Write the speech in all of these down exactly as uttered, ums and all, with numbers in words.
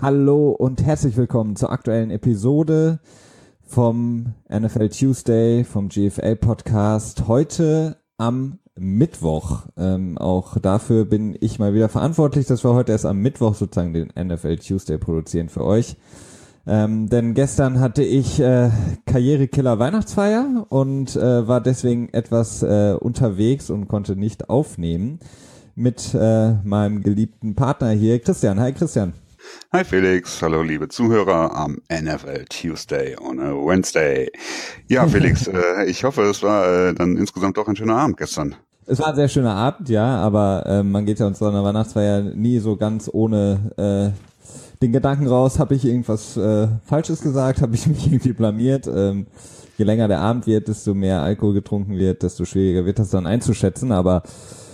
Hallo und herzlich willkommen zur aktuellen Episode vom N F L Tuesday, vom G F L Podcast. Heute am Mittwoch. Ähm, auch dafür bin ich mal wieder verantwortlich, dass wir heute erst am Mittwoch sozusagen den N F L Tuesday produzieren für euch. Ähm, denn gestern hatte ich äh, Karrierekiller Weihnachtsfeier und äh, war deswegen etwas äh, unterwegs und konnte nicht aufnehmen mit äh, meinem geliebten Partner hier, Christian. Hi Christian. Hi Felix, hallo liebe Zuhörer am N F L Tuesday on a Wednesday. Ja Felix, äh, ich hoffe, es war äh, dann insgesamt doch ein schöner Abend gestern. Es war ein sehr schöner Abend, ja, aber äh, man geht ja uns so einer Weihnachtsfeier nie so ganz ohne äh, den Gedanken raus, habe ich irgendwas äh, Falsches gesagt, habe ich mich irgendwie blamiert. Ähm, je länger der Abend wird, desto mehr Alkohol getrunken wird, desto schwieriger wird das dann einzuschätzen, aber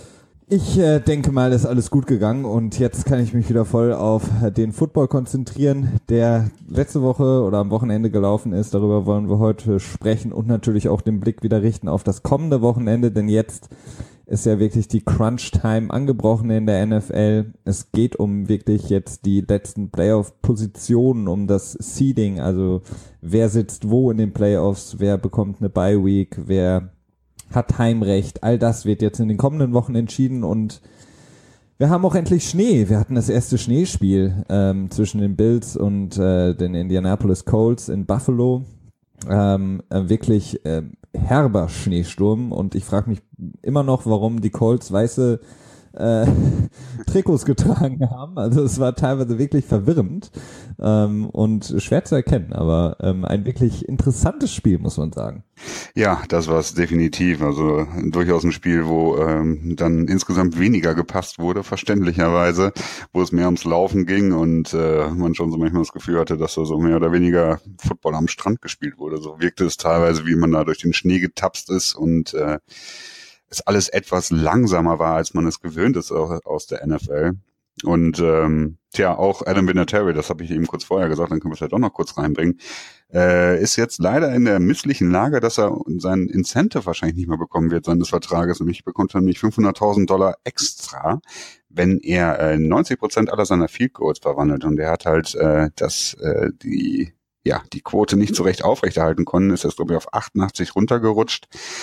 ich äh, denke mal, ist alles gut gegangen und jetzt kann ich mich wieder voll auf den Football konzentrieren, der letzte Woche oder am Wochenende gelaufen ist. Darüber wollen wir heute sprechen und natürlich auch den Blick wieder richten auf das kommende Wochenende, denn jetzt ist ja wirklich die Crunch-Time angebrochen in der N F L. Es geht um wirklich jetzt die letzten Playoff-Positionen, um das Seeding, also wer sitzt wo in den Playoffs, wer bekommt eine Bye-Week, wer hat Heimrecht, all das wird jetzt in den kommenden Wochen entschieden und wir haben auch endlich Schnee. Wir hatten das erste Schneespiel ähm, zwischen den Bills und äh, den Indianapolis Colts in Buffalo. Ähm, äh, wirklich äh, herber Schneesturm und ich frage mich immer noch, warum die Colts weiße äh, Trikots getragen haben. Also es war teilweise wirklich verwirrend ähm, und schwer zu erkennen, aber ähm, ein wirklich interessantes Spiel, muss man sagen. Ja, das war es definitiv. Also durchaus ein Spiel, wo ähm, dann insgesamt weniger gepasst wurde, verständlicherweise, wo es mehr ums Laufen ging und äh, man schon so manchmal das Gefühl hatte, dass da so mehr oder weniger Football am Strand gespielt wurde. So wirkte es teilweise, wie man da durch den Schnee getapst ist und äh, es alles etwas langsamer war, als man es gewöhnt ist aus der N F L. Und ähm, tja, auch Adam Vinatieri, das habe ich eben kurz vorher gesagt, dann können wir es vielleicht auch noch kurz reinbringen, äh, ist jetzt leider in der misslichen Lage, dass er seinen Incentive wahrscheinlich nicht mehr bekommen wird seines Vertrages. Nämlich bekommt er nämlich fünfhunderttausend Dollar extra, wenn er äh, neunzig Prozent aller seiner Field Goals verwandelt. Und er hat halt äh, das äh, die ja die Quote nicht so recht aufrechterhalten können, ist jetzt glaube ich auf achtundachtzig runtergerutscht.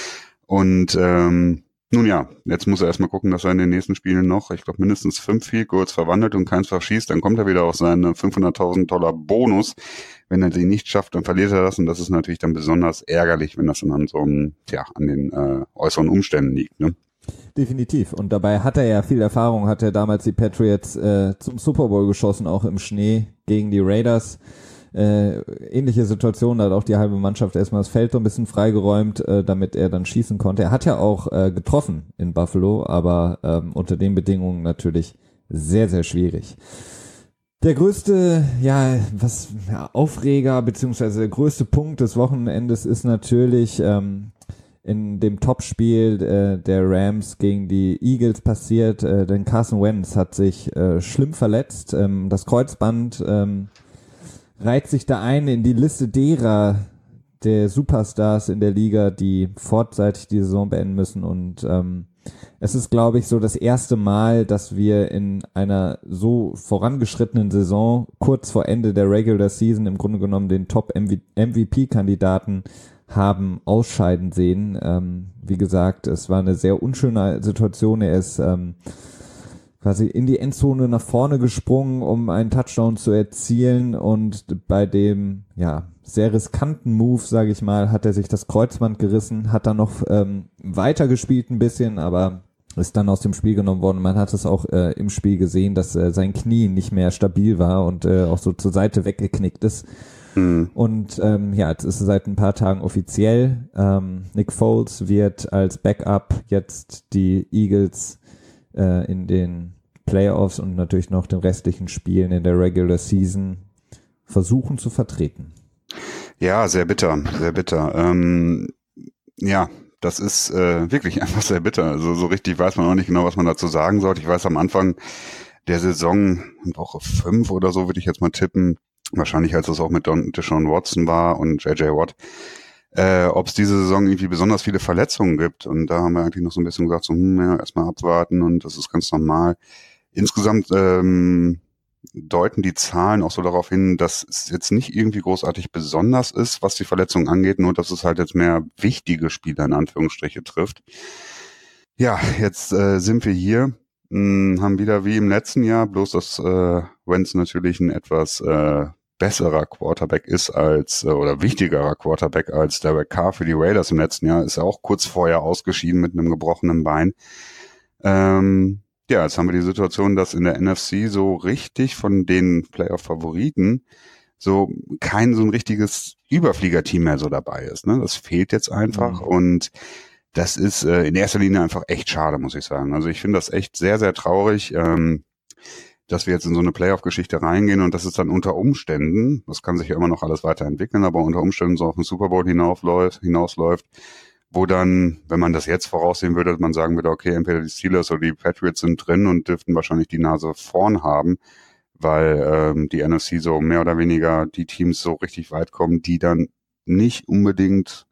Und ähm, nun ja, jetzt muss er erstmal gucken, dass er in den nächsten Spielen noch, ich glaube, mindestens fünf Field Goals verwandelt und keins verschießt. Dann kommt er wieder auf seine fünfhunderttausend Dollar Bonus. Wenn er die nicht schafft, dann verliert er das. Und das ist natürlich dann besonders ärgerlich, wenn das dann an so einem, ja, an den äh, äußeren Umständen liegt, ne? Definitiv. Und dabei hat er ja viel Erfahrung, hat er damals die Patriots äh, zum Super Bowl geschossen, auch im Schnee gegen die Raiders. Äh, ähnliche Situation, da hat auch die halbe Mannschaft erstmal das Feld so ein bisschen freigeräumt, äh, damit er dann schießen konnte. Er hat ja auch äh, getroffen in Buffalo, aber ähm, unter den Bedingungen natürlich sehr, sehr schwierig. Der größte, ja, was, ja, Aufreger, beziehungsweise der größte Punkt des Wochenendes ist natürlich ähm, in dem Topspiel äh, der Rams gegen die Eagles passiert, äh, denn Carson Wentz hat sich äh, schlimm verletzt, ähm, das Kreuzband ähm, reiht sich da ein in die Liste derer der Superstars in der Liga, die vorzeitig die Saison beenden müssen. Und ähm, es ist, glaube ich, so das erste Mal, dass wir in einer so vorangeschrittenen Saison kurz vor Ende der Regular Season im Grunde genommen den Top-M V P-Kandidaten haben ausscheiden sehen. Ähm, wie gesagt, es war eine sehr unschöne Situation. Er ist ähm, quasi in die Endzone nach vorne gesprungen, um einen Touchdown zu erzielen und bei dem, ja, sehr riskanten Move, sage ich mal, hat er sich das Kreuzband gerissen, hat dann noch ähm, weitergespielt ein bisschen, aber ist dann aus dem Spiel genommen worden. Man hat es auch äh, im Spiel gesehen, dass äh, sein Knie nicht mehr stabil war und äh, auch so zur Seite weggeknickt ist. Mhm. Und ähm, ja, jetzt ist es seit ein paar Tagen offiziell. Ähm, Nick Foles wird als Backup jetzt die Eagles äh, in den Playoffs und natürlich noch den restlichen Spielen in der Regular Season versuchen zu vertreten. Ja, sehr bitter, sehr bitter. Ähm, ja, das ist äh, wirklich einfach sehr bitter. Also so richtig weiß man auch nicht genau, was man dazu sagen sollte. Ich weiß am Anfang der Saison, Woche fünf oder so, würde ich jetzt mal tippen, wahrscheinlich als es auch mit Don, Deshaun Watson war und J J Watt, äh, ob es diese Saison irgendwie besonders viele Verletzungen gibt. Und da haben wir eigentlich noch so ein bisschen gesagt, so hm, ja, erstmal abwarten und das ist ganz normal. Insgesamt ähm, deuten die Zahlen auch so darauf hin, dass es jetzt nicht irgendwie großartig besonders ist, was die Verletzungen angeht, nur dass es halt jetzt mehr wichtige Spieler in Anführungsstriche trifft. Ja, jetzt äh, sind wir hier, mh, haben wieder wie im letzten Jahr, bloß dass äh, Wentz natürlich ein etwas äh, besserer Quarterback ist als, äh, oder wichtigerer Quarterback als Derek Carr für die Raiders im letzten Jahr, ist er auch kurz vorher ausgeschieden mit einem gebrochenen Bein. Ähm, ja, jetzt haben wir die Situation, dass in der N F C so richtig von den Playoff-Favoriten so kein so ein richtiges Überfliegerteam mehr so dabei ist. Ne? Das fehlt jetzt einfach mhm. und das ist äh, in erster Linie einfach echt schade, muss ich sagen. Also ich finde das echt sehr, sehr traurig, ähm, dass wir jetzt in so eine Playoff-Geschichte reingehen und dass es dann unter Umständen, das kann sich ja immer noch alles weiterentwickeln, aber unter Umständen so auf den Super Bowl hinausläuft, hinausläuft, wo dann, wenn man das jetzt voraussehen würde, man sagen würde, okay, entweder die Steelers oder die Patriots sind drin und dürften wahrscheinlich die Nase vorn haben, weil ähm, die N F C so mehr oder weniger die Teams so richtig weit kommen, die dann nicht unbedingt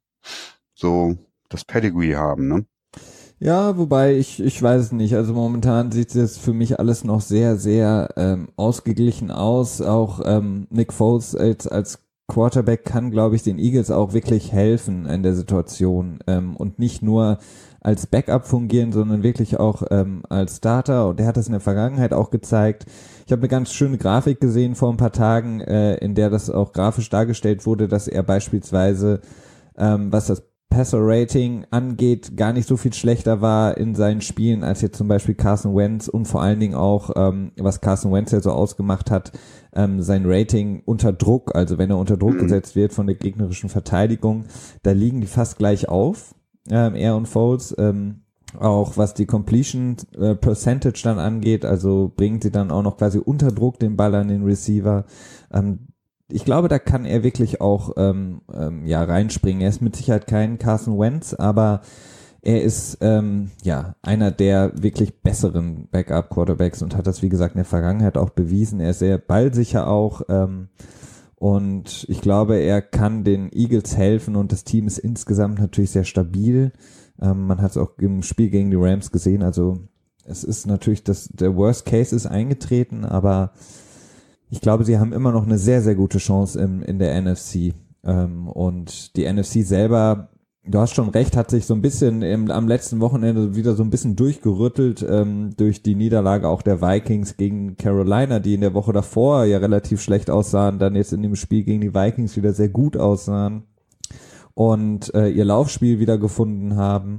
so das Pedigree haben, ne? Ja, wobei ich ich weiß es nicht. Also momentan sieht es für mich alles noch sehr, sehr ähm, ausgeglichen aus. Auch ähm, Nick Foles als, als Quarterback kann, glaube ich, den Eagles auch wirklich helfen in der Situation ähm, und nicht nur als Backup fungieren, sondern wirklich auch ähm, als Starter. Und er hat das in der Vergangenheit auch gezeigt. Ich habe eine ganz schöne Grafik gesehen vor ein paar Tagen, äh, in der das auch grafisch dargestellt wurde, dass er beispielsweise, ähm, was das Passer-Rating angeht, gar nicht so viel schlechter war in seinen Spielen als jetzt zum Beispiel Carson Wentz und vor allen Dingen auch, ähm, was Carson Wentz ja so ausgemacht hat, ähm, sein Rating unter Druck, also wenn er unter Druck mhm. gesetzt wird von der gegnerischen Verteidigung, da liegen die fast gleich auf, ähm, er und Foles, ähm, auch was die Completion äh, Percentage dann angeht, also bringen sie dann auch noch quasi unter Druck den Ball an den Receiver. Ähm, Ich glaube, da kann er wirklich auch ähm, ähm, ja reinspringen. Er ist mit Sicherheit kein Carson Wentz, aber er ist ähm, ja einer der wirklich besseren Backup-Quarterbacks und hat das, wie gesagt, in der Vergangenheit auch bewiesen. Er ist sehr ballsicher auch ähm, und ich glaube, er kann den Eagles helfen und das Team ist insgesamt natürlich sehr stabil. Ähm, man hat es auch im Spiel gegen die Rams gesehen. Also es ist natürlich, das der Worst Case ist eingetreten, aber ich glaube, sie haben immer noch eine sehr, sehr gute Chance im, in der N F C. Ähm, und die N F C selber, du hast schon recht, hat sich so ein bisschen im, am letzten Wochenende wieder so ein bisschen durchgerüttelt ähm, durch die Niederlage auch der Vikings gegen Carolina, die in der Woche davor ja relativ schlecht aussahen, dann jetzt in dem Spiel gegen die Vikings wieder sehr gut aussahen und äh, ihr Laufspiel wieder gefunden haben.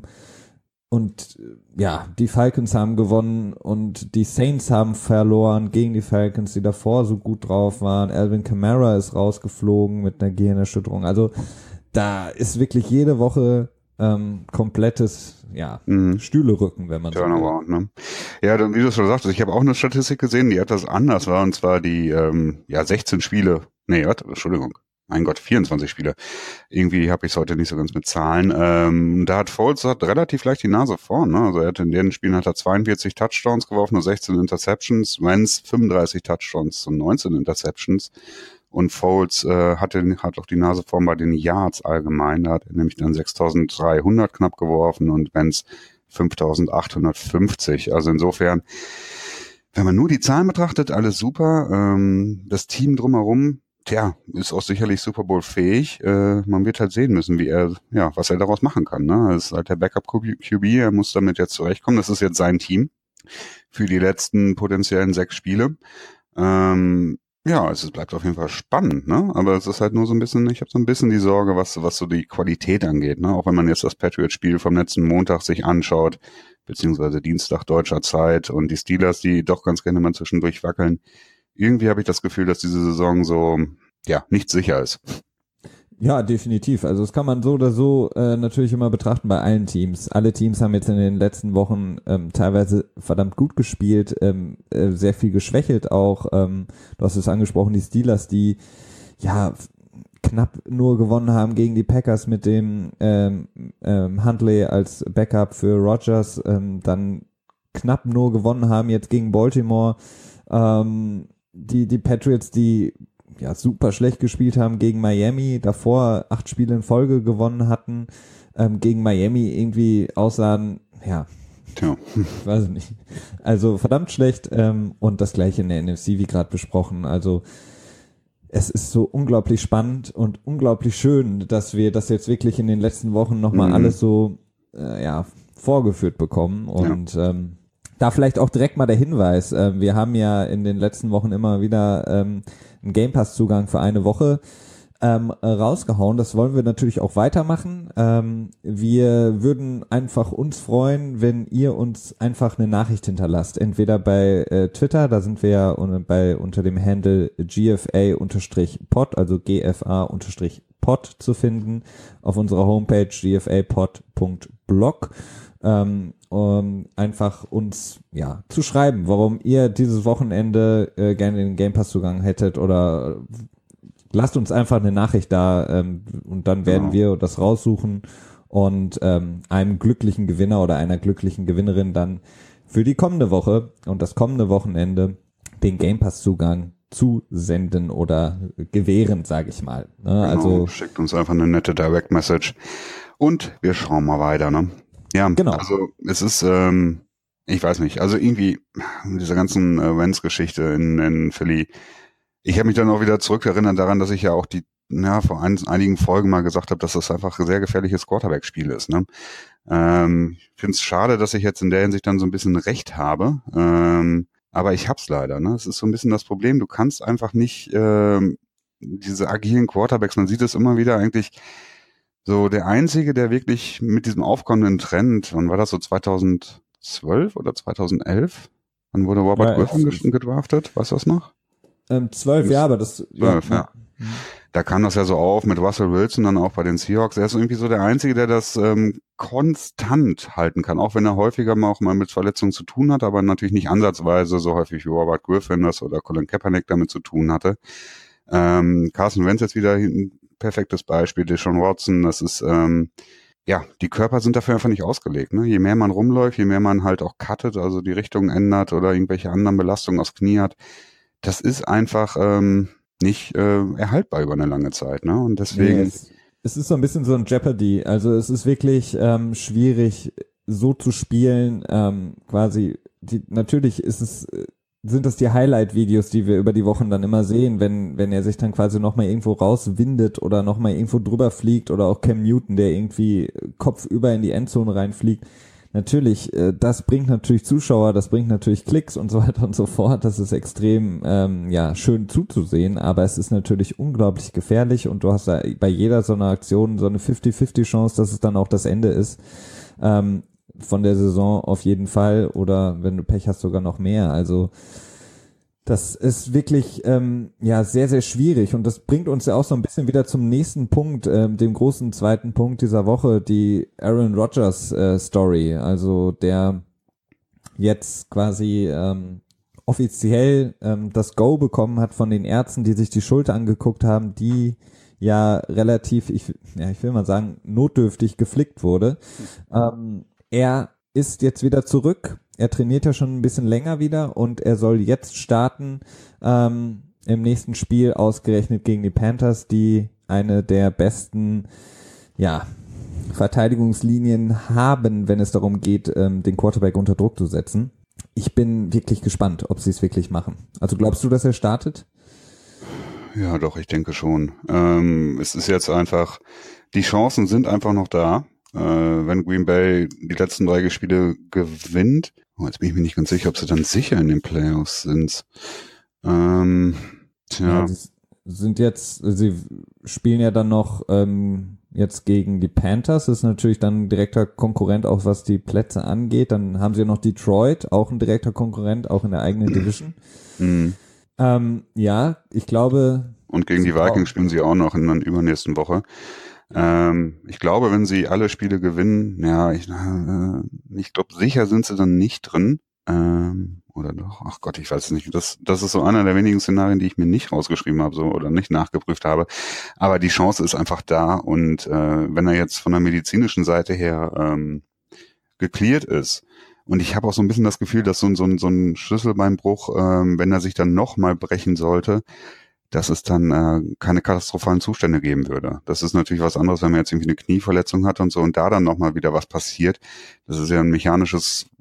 Und ja, die Falcons haben gewonnen und die Saints haben verloren gegen die Falcons, die davor so gut drauf waren. Alvin Kamara ist rausgeflogen mit einer Gehirnerschütterung. Also da ist wirklich jede Woche ähm, komplettes ja, mhm. Stühlerücken, wenn man so will. Ne? Ja, wie du schon sagtest, ich habe auch eine Statistik gesehen, die etwas anders war, und zwar die ähm, ja sechzehn Spiele, nee, warte, Entschuldigung. Mein Gott, vierundzwanzig Spiele. Irgendwie habe ich es heute nicht so ganz mit Zahlen. Ähm, da hat Foles hat relativ leicht die Nase vorn. Ne? Also er hat in den Spielen hat er zweiundvierzig Touchdowns geworfen, nur sechzehn Interceptions. Wentz fünfunddreißig Touchdowns und neunzehn Interceptions. Und Foles äh, hatte, hat auch die Nase vorn bei den Yards allgemein. Da hat er nämlich dann sechstausenddreihundert knapp geworfen und Wentz fünftausendachthundertfünfzig. Also insofern, wenn man nur die Zahlen betrachtet, alles super. Ähm, das Team drumherum, tja, ist auch sicherlich Super Bowl fähig. Äh, man wird halt sehen müssen, wie er, ja, was er daraus machen kann. Ne? Er ist halt der Backup Q B, er muss damit jetzt zurechtkommen. Das ist jetzt sein Team für die letzten potenziellen sechs Spiele. Ähm, ja, es bleibt auf jeden Fall spannend, ne? Aber es ist halt nur so ein bisschen, ich habe so ein bisschen die Sorge, was was so die Qualität angeht, ne? Auch wenn man jetzt das Patriots-Spiel vom letzten Montag sich anschaut, beziehungsweise Dienstag deutscher Zeit und die Steelers, die doch ganz gerne mal zwischendurch wackeln. Irgendwie habe ich das Gefühl, dass diese Saison so, ja, nicht sicher ist. Ja, definitiv. Also das kann man so oder so äh, natürlich immer betrachten bei allen Teams. Alle Teams haben jetzt in den letzten Wochen ähm, teilweise verdammt gut gespielt, ähm, äh, sehr viel geschwächelt auch. Ähm, du hast es angesprochen, die Steelers, die ja knapp nur gewonnen haben gegen die Packers mit dem ähm, ähm, Huntley als Backup für Rodgers, ähm, dann knapp nur gewonnen haben jetzt gegen Baltimore. Ähm, die die Patriots, die ja super schlecht gespielt haben gegen Miami, davor acht Spiele in Folge gewonnen hatten, ähm, gegen Miami irgendwie aussahen, ja, Tja. Ich weiß nicht. Also verdammt schlecht ähm, und das gleiche in der N F C, wie gerade besprochen. Also es ist so unglaublich spannend und unglaublich schön, dass wir das jetzt wirklich in den letzten Wochen nochmal Mhm. alles so äh, ja vorgeführt bekommen und ja. ähm, da vielleicht auch direkt mal der Hinweis, äh, wir haben ja in den letzten Wochen immer wieder ähm, einen Game Pass Zugang für eine Woche ähm, rausgehauen. Das wollen wir natürlich auch weitermachen. Ähm, wir würden einfach uns freuen, wenn ihr uns einfach eine Nachricht hinterlasst. Entweder bei äh, Twitter, da sind wir ja un- bei unter dem Handle G F A-Pod, also G F A-Pod zu finden, auf unserer Homepage g f a pod punkt blog. Ähm, um einfach uns ja zu schreiben, warum ihr dieses Wochenende äh, gerne den Game Pass Zugang hättet oder lasst uns einfach eine Nachricht da ähm, und dann werden Genau. wir das raussuchen und ähm, einem glücklichen Gewinner oder einer glücklichen Gewinnerin dann für die kommende Woche und das kommende Wochenende den Game Pass Zugang zusenden oder gewähren, sage ich mal. Ne? Genau, also schickt uns einfach eine nette Direct Message und wir schauen mal weiter, ne? Ja, genau. Also es ist, ähm, ich weiß nicht, also irgendwie diese ganzen äh, Wentz-Geschichte in, in Philly, ich habe mich dann auch wieder zurückerinnert daran, dass ich ja auch die, ja, vor ein, einigen Folgen mal gesagt habe, dass das einfach ein sehr gefährliches Quarterback-Spiel ist, ne? Ähm, ich finde es schade, dass ich jetzt in der Hinsicht dann so ein bisschen recht habe, ähm, aber ich hab's leider, ne? Es ist so ein bisschen das Problem, du kannst einfach nicht ähm, diese agilen Quarterbacks, man sieht es immer wieder eigentlich. So, der Einzige, der wirklich mit diesem aufkommenden Trend, wann war das so, zweitausendzwölf oder zweitausendelf? Wann wurde Robert Ja, Griffin es- ges- gedraftet? Weißt du das noch? ähm, zwölf, ja, aber das zwölf, ja. ja. Da kam das ja so auf mit Russell Wilson dann auch bei den Seahawks. Er ist irgendwie so der Einzige, der das ähm, konstant halten kann, auch wenn er häufiger mal auch mal mit Verletzungen zu tun hat, aber natürlich nicht ansatzweise so häufig wie Robert Griffin das oder Colin Kaepernick damit zu tun hatte. Ähm, Carson Wentz jetzt wieder ein perfektes Beispiel, Deshaun Watson, das ist, ähm, ja, die Körper sind dafür einfach nicht ausgelegt. Ne? Je mehr man rumläuft, je mehr man halt auch cuttet, also die Richtung ändert oder irgendwelche anderen Belastungen aufs Knie hat, das ist einfach ähm, nicht äh, erhaltbar über eine lange Zeit. Ne? Und deswegen... Nee, es, es ist so ein bisschen so ein Jeopardy. Also es ist wirklich ähm, schwierig, so zu spielen. Ähm, quasi, die, natürlich ist es, äh, sind das die Highlight-Videos, die wir über die Wochen dann immer sehen, wenn wenn er sich dann quasi nochmal irgendwo rauswindet oder nochmal irgendwo drüber fliegt oder auch Cam Newton, der irgendwie kopfüber in die Endzone reinfliegt. Natürlich, äh, das bringt natürlich Zuschauer, das bringt natürlich Klicks und so weiter und so fort. Das ist extrem ähm, ja schön zuzusehen, aber es ist natürlich unglaublich gefährlich und du hast da bei jeder so einer Aktion so eine fünfzig fünfzig Chance, dass es dann auch das Ende ist ähm, von der Saison auf jeden Fall oder wenn du Pech hast sogar noch mehr. Also das ist wirklich ähm, ja sehr, sehr schwierig und das bringt uns ja auch so ein bisschen wieder zum nächsten Punkt, ähm, dem großen zweiten Punkt dieser Woche, die Aaron Rodgers äh, Story, also der jetzt quasi ähm, offiziell ähm, das Go bekommen hat von den Ärzten, die sich die Schulter angeguckt haben, die ja relativ, ich, ja, ich will mal sagen, notdürftig geflickt wurde. Ähm, er ist jetzt wieder zurück. Er trainiert ja schon ein bisschen länger wieder und er soll jetzt starten ähm, im nächsten Spiel ausgerechnet gegen die Panthers, die eine der besten ja, Verteidigungslinien haben, wenn es darum geht, ähm, den Quarterback unter Druck zu setzen. Ich bin wirklich gespannt, ob sie es wirklich machen. Also glaubst du, dass er startet? Ja, doch, ich denke schon. Ähm, es ist jetzt einfach, die Chancen sind einfach noch da. Äh, wenn Green Bay die letzten drei Spiele gewinnt, oh, jetzt bin ich mir nicht ganz sicher, ob sie dann sicher in den Playoffs sind. Ähm, tja. Ja, sie sind jetzt, sie spielen ja dann noch ähm, jetzt gegen die Panthers, das ist natürlich dann ein direkter Konkurrent, auch was die Plätze angeht. Dann haben sie ja noch Detroit, auch ein direkter Konkurrent, auch in der eigenen Division. Mhm. Ähm, ja, ich glaube. Und gegen die Vikings spielen sie auch noch in der übernächsten Woche. Ähm, ich glaube, wenn sie alle Spiele gewinnen, ja, ich, äh, ich glaube, sicher sind sie dann nicht drin. Ähm, oder doch? Ach Gott, ich weiß es nicht. Das, das ist so einer der wenigen Szenarien, die ich mir nicht rausgeschrieben habe, so oder nicht nachgeprüft habe. Aber die Chance ist einfach da. Und äh, wenn er jetzt von der medizinischen Seite her ähm, geklärt ist, und ich habe auch so ein bisschen das Gefühl, dass so, ein so, ein so ein Schlüsselbeinbruch, ähm, wenn er sich dann nochmal brechen sollte, dass es dann äh, keine katastrophalen Zustände geben würde. Das ist natürlich was anderes, wenn man jetzt irgendwie eine Knieverletzung hat und so und da dann nochmal wieder was passiert. Das ist ja ein mechanisches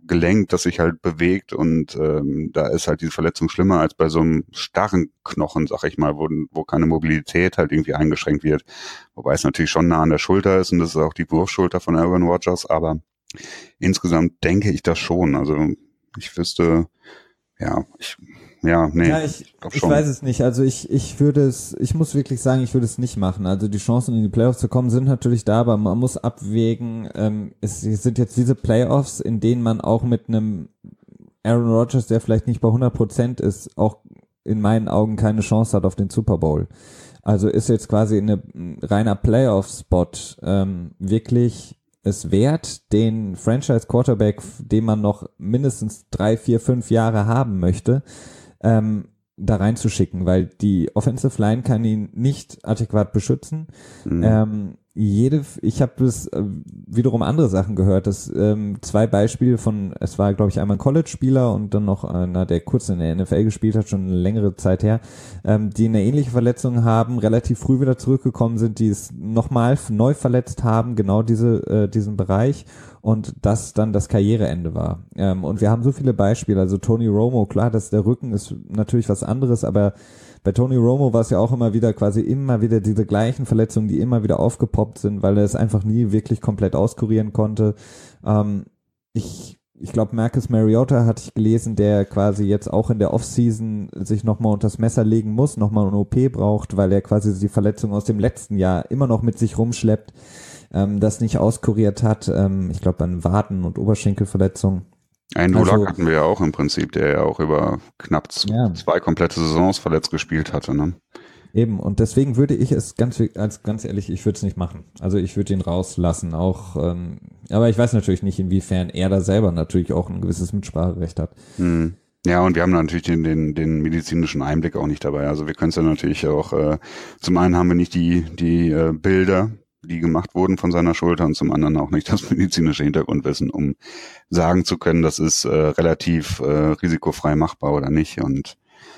Gelenk, das sich halt bewegt und ähm, da ist halt diese Verletzung schlimmer als bei so einem starren Knochen, sag ich mal, wo, wo keine Mobilität halt irgendwie eingeschränkt wird. Wobei es natürlich schon nah an der Schulter ist und das ist auch die Wurfschulter von Aaron Rodgers, aber insgesamt denke ich das schon. Also ich wüsste, ja, ich, ja, nee. Ja, ich, ich weiß es nicht. Also ich, ich würde es, ich muss wirklich sagen, ich würde es nicht machen. Also die Chancen in die Playoffs zu kommen sind natürlich da, aber man muss abwägen, ähm, es sind jetzt diese Playoffs, in denen man auch mit einem Aaron Rodgers, der vielleicht nicht bei hundert Prozent ist, auch in meinen Augen keine Chance hat auf den Super Bowl. Also ist jetzt quasi eine reiner Playoff-Spot ähm, wirklich es wert, den Franchise-Quarterback, den man noch mindestens drei, vier, fünf Jahre haben möchte, ähm, da reinzuschicken, weil die Offensive Line kann ihn nicht adäquat beschützen. Mhm. Ähm, jede, ich habe bis äh, wiederum andere Sachen gehört, dass ähm, zwei Beispiele von, es war glaube ich einmal ein College-Spieler und dann noch einer, der kurz in der N F L gespielt hat, schon eine längere Zeit her, ähm, die eine ähnliche Verletzung haben, relativ früh wieder zurückgekommen sind, die es nochmal neu verletzt haben, genau diese äh, diesen Bereich und das dann das Karriereende war. Ähm, und wir haben so viele Beispiele, also Tony Romo, klar, dass der Rücken ist natürlich was anderes, aber bei Tony Romo war es ja auch immer wieder quasi immer wieder diese gleichen Verletzungen, die immer wieder aufgepoppt sind, weil er es einfach nie wirklich komplett auskurieren konnte. Ähm, ich ich glaube, Marcus Mariota hatte ich gelesen, der quasi jetzt auch in der Offseason sich nochmal unters Messer legen muss, nochmal eine O P braucht, weil er quasi die Verletzung aus dem letzten Jahr immer noch mit sich rumschleppt, ähm, das nicht auskuriert hat. Ähm, ich glaube, an Waden- und Oberschenkelverletzungen. Ein Luck also, hatten wir ja auch im Prinzip, der ja auch über knapp z- ja. zwei komplette Saisons verletzt gespielt hatte, ne? Eben, und deswegen würde ich es ganz, als ganz ehrlich, ich würde es nicht machen. Also ich würde ihn rauslassen, auch, ähm, aber ich weiß natürlich nicht, inwiefern er da selber natürlich auch ein gewisses Mitspracherecht hat. Hm. Ja, und wir haben natürlich den, den, den medizinischen Einblick auch nicht dabei. Also wir können es ja natürlich auch, äh, zum einen haben wir nicht die, die äh, Bilder, die gemacht wurden von seiner Schulter und zum anderen auch nicht das medizinische Hintergrundwissen, um sagen zu können, das ist äh, relativ äh, risikofrei machbar oder nicht. Und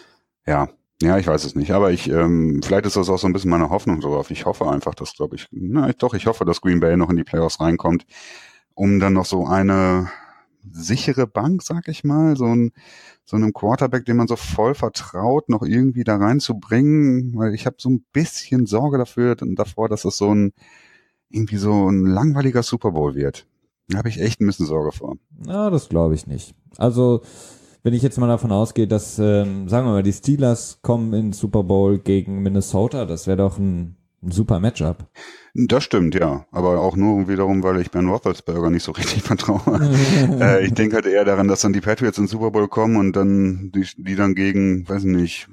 ja, ja, ich weiß es nicht. Aber ich, ähm, vielleicht ist das auch so ein bisschen meine Hoffnung darauf. Ich hoffe einfach, dass, glaube ich, na ich, doch, ich hoffe, dass Green Bay noch in die Playoffs reinkommt, um dann noch so eine sichere Bank, sag ich mal, so ein so einem Quarterback, den man so voll vertraut, noch irgendwie da reinzubringen, weil ich habe so ein bisschen Sorge dafür davor, dass es so ein irgendwie so ein langweiliger Super Bowl wird. Da habe ich echt ein bisschen Sorge vor. Na, das glaube ich nicht. Also, wenn ich jetzt mal davon ausgehe, dass, ähm, sagen wir mal, die Steelers kommen in den Super Bowl gegen Minnesota, das wäre doch ein, ein super Matchup. Das stimmt, ja. Aber auch nur wiederum, weil ich Ben Roethlisberger nicht so richtig vertraue. äh, ich denke halt eher daran, dass dann die Patriots in den Super Bowl kommen und dann die, die dann gegen, weiß nicht,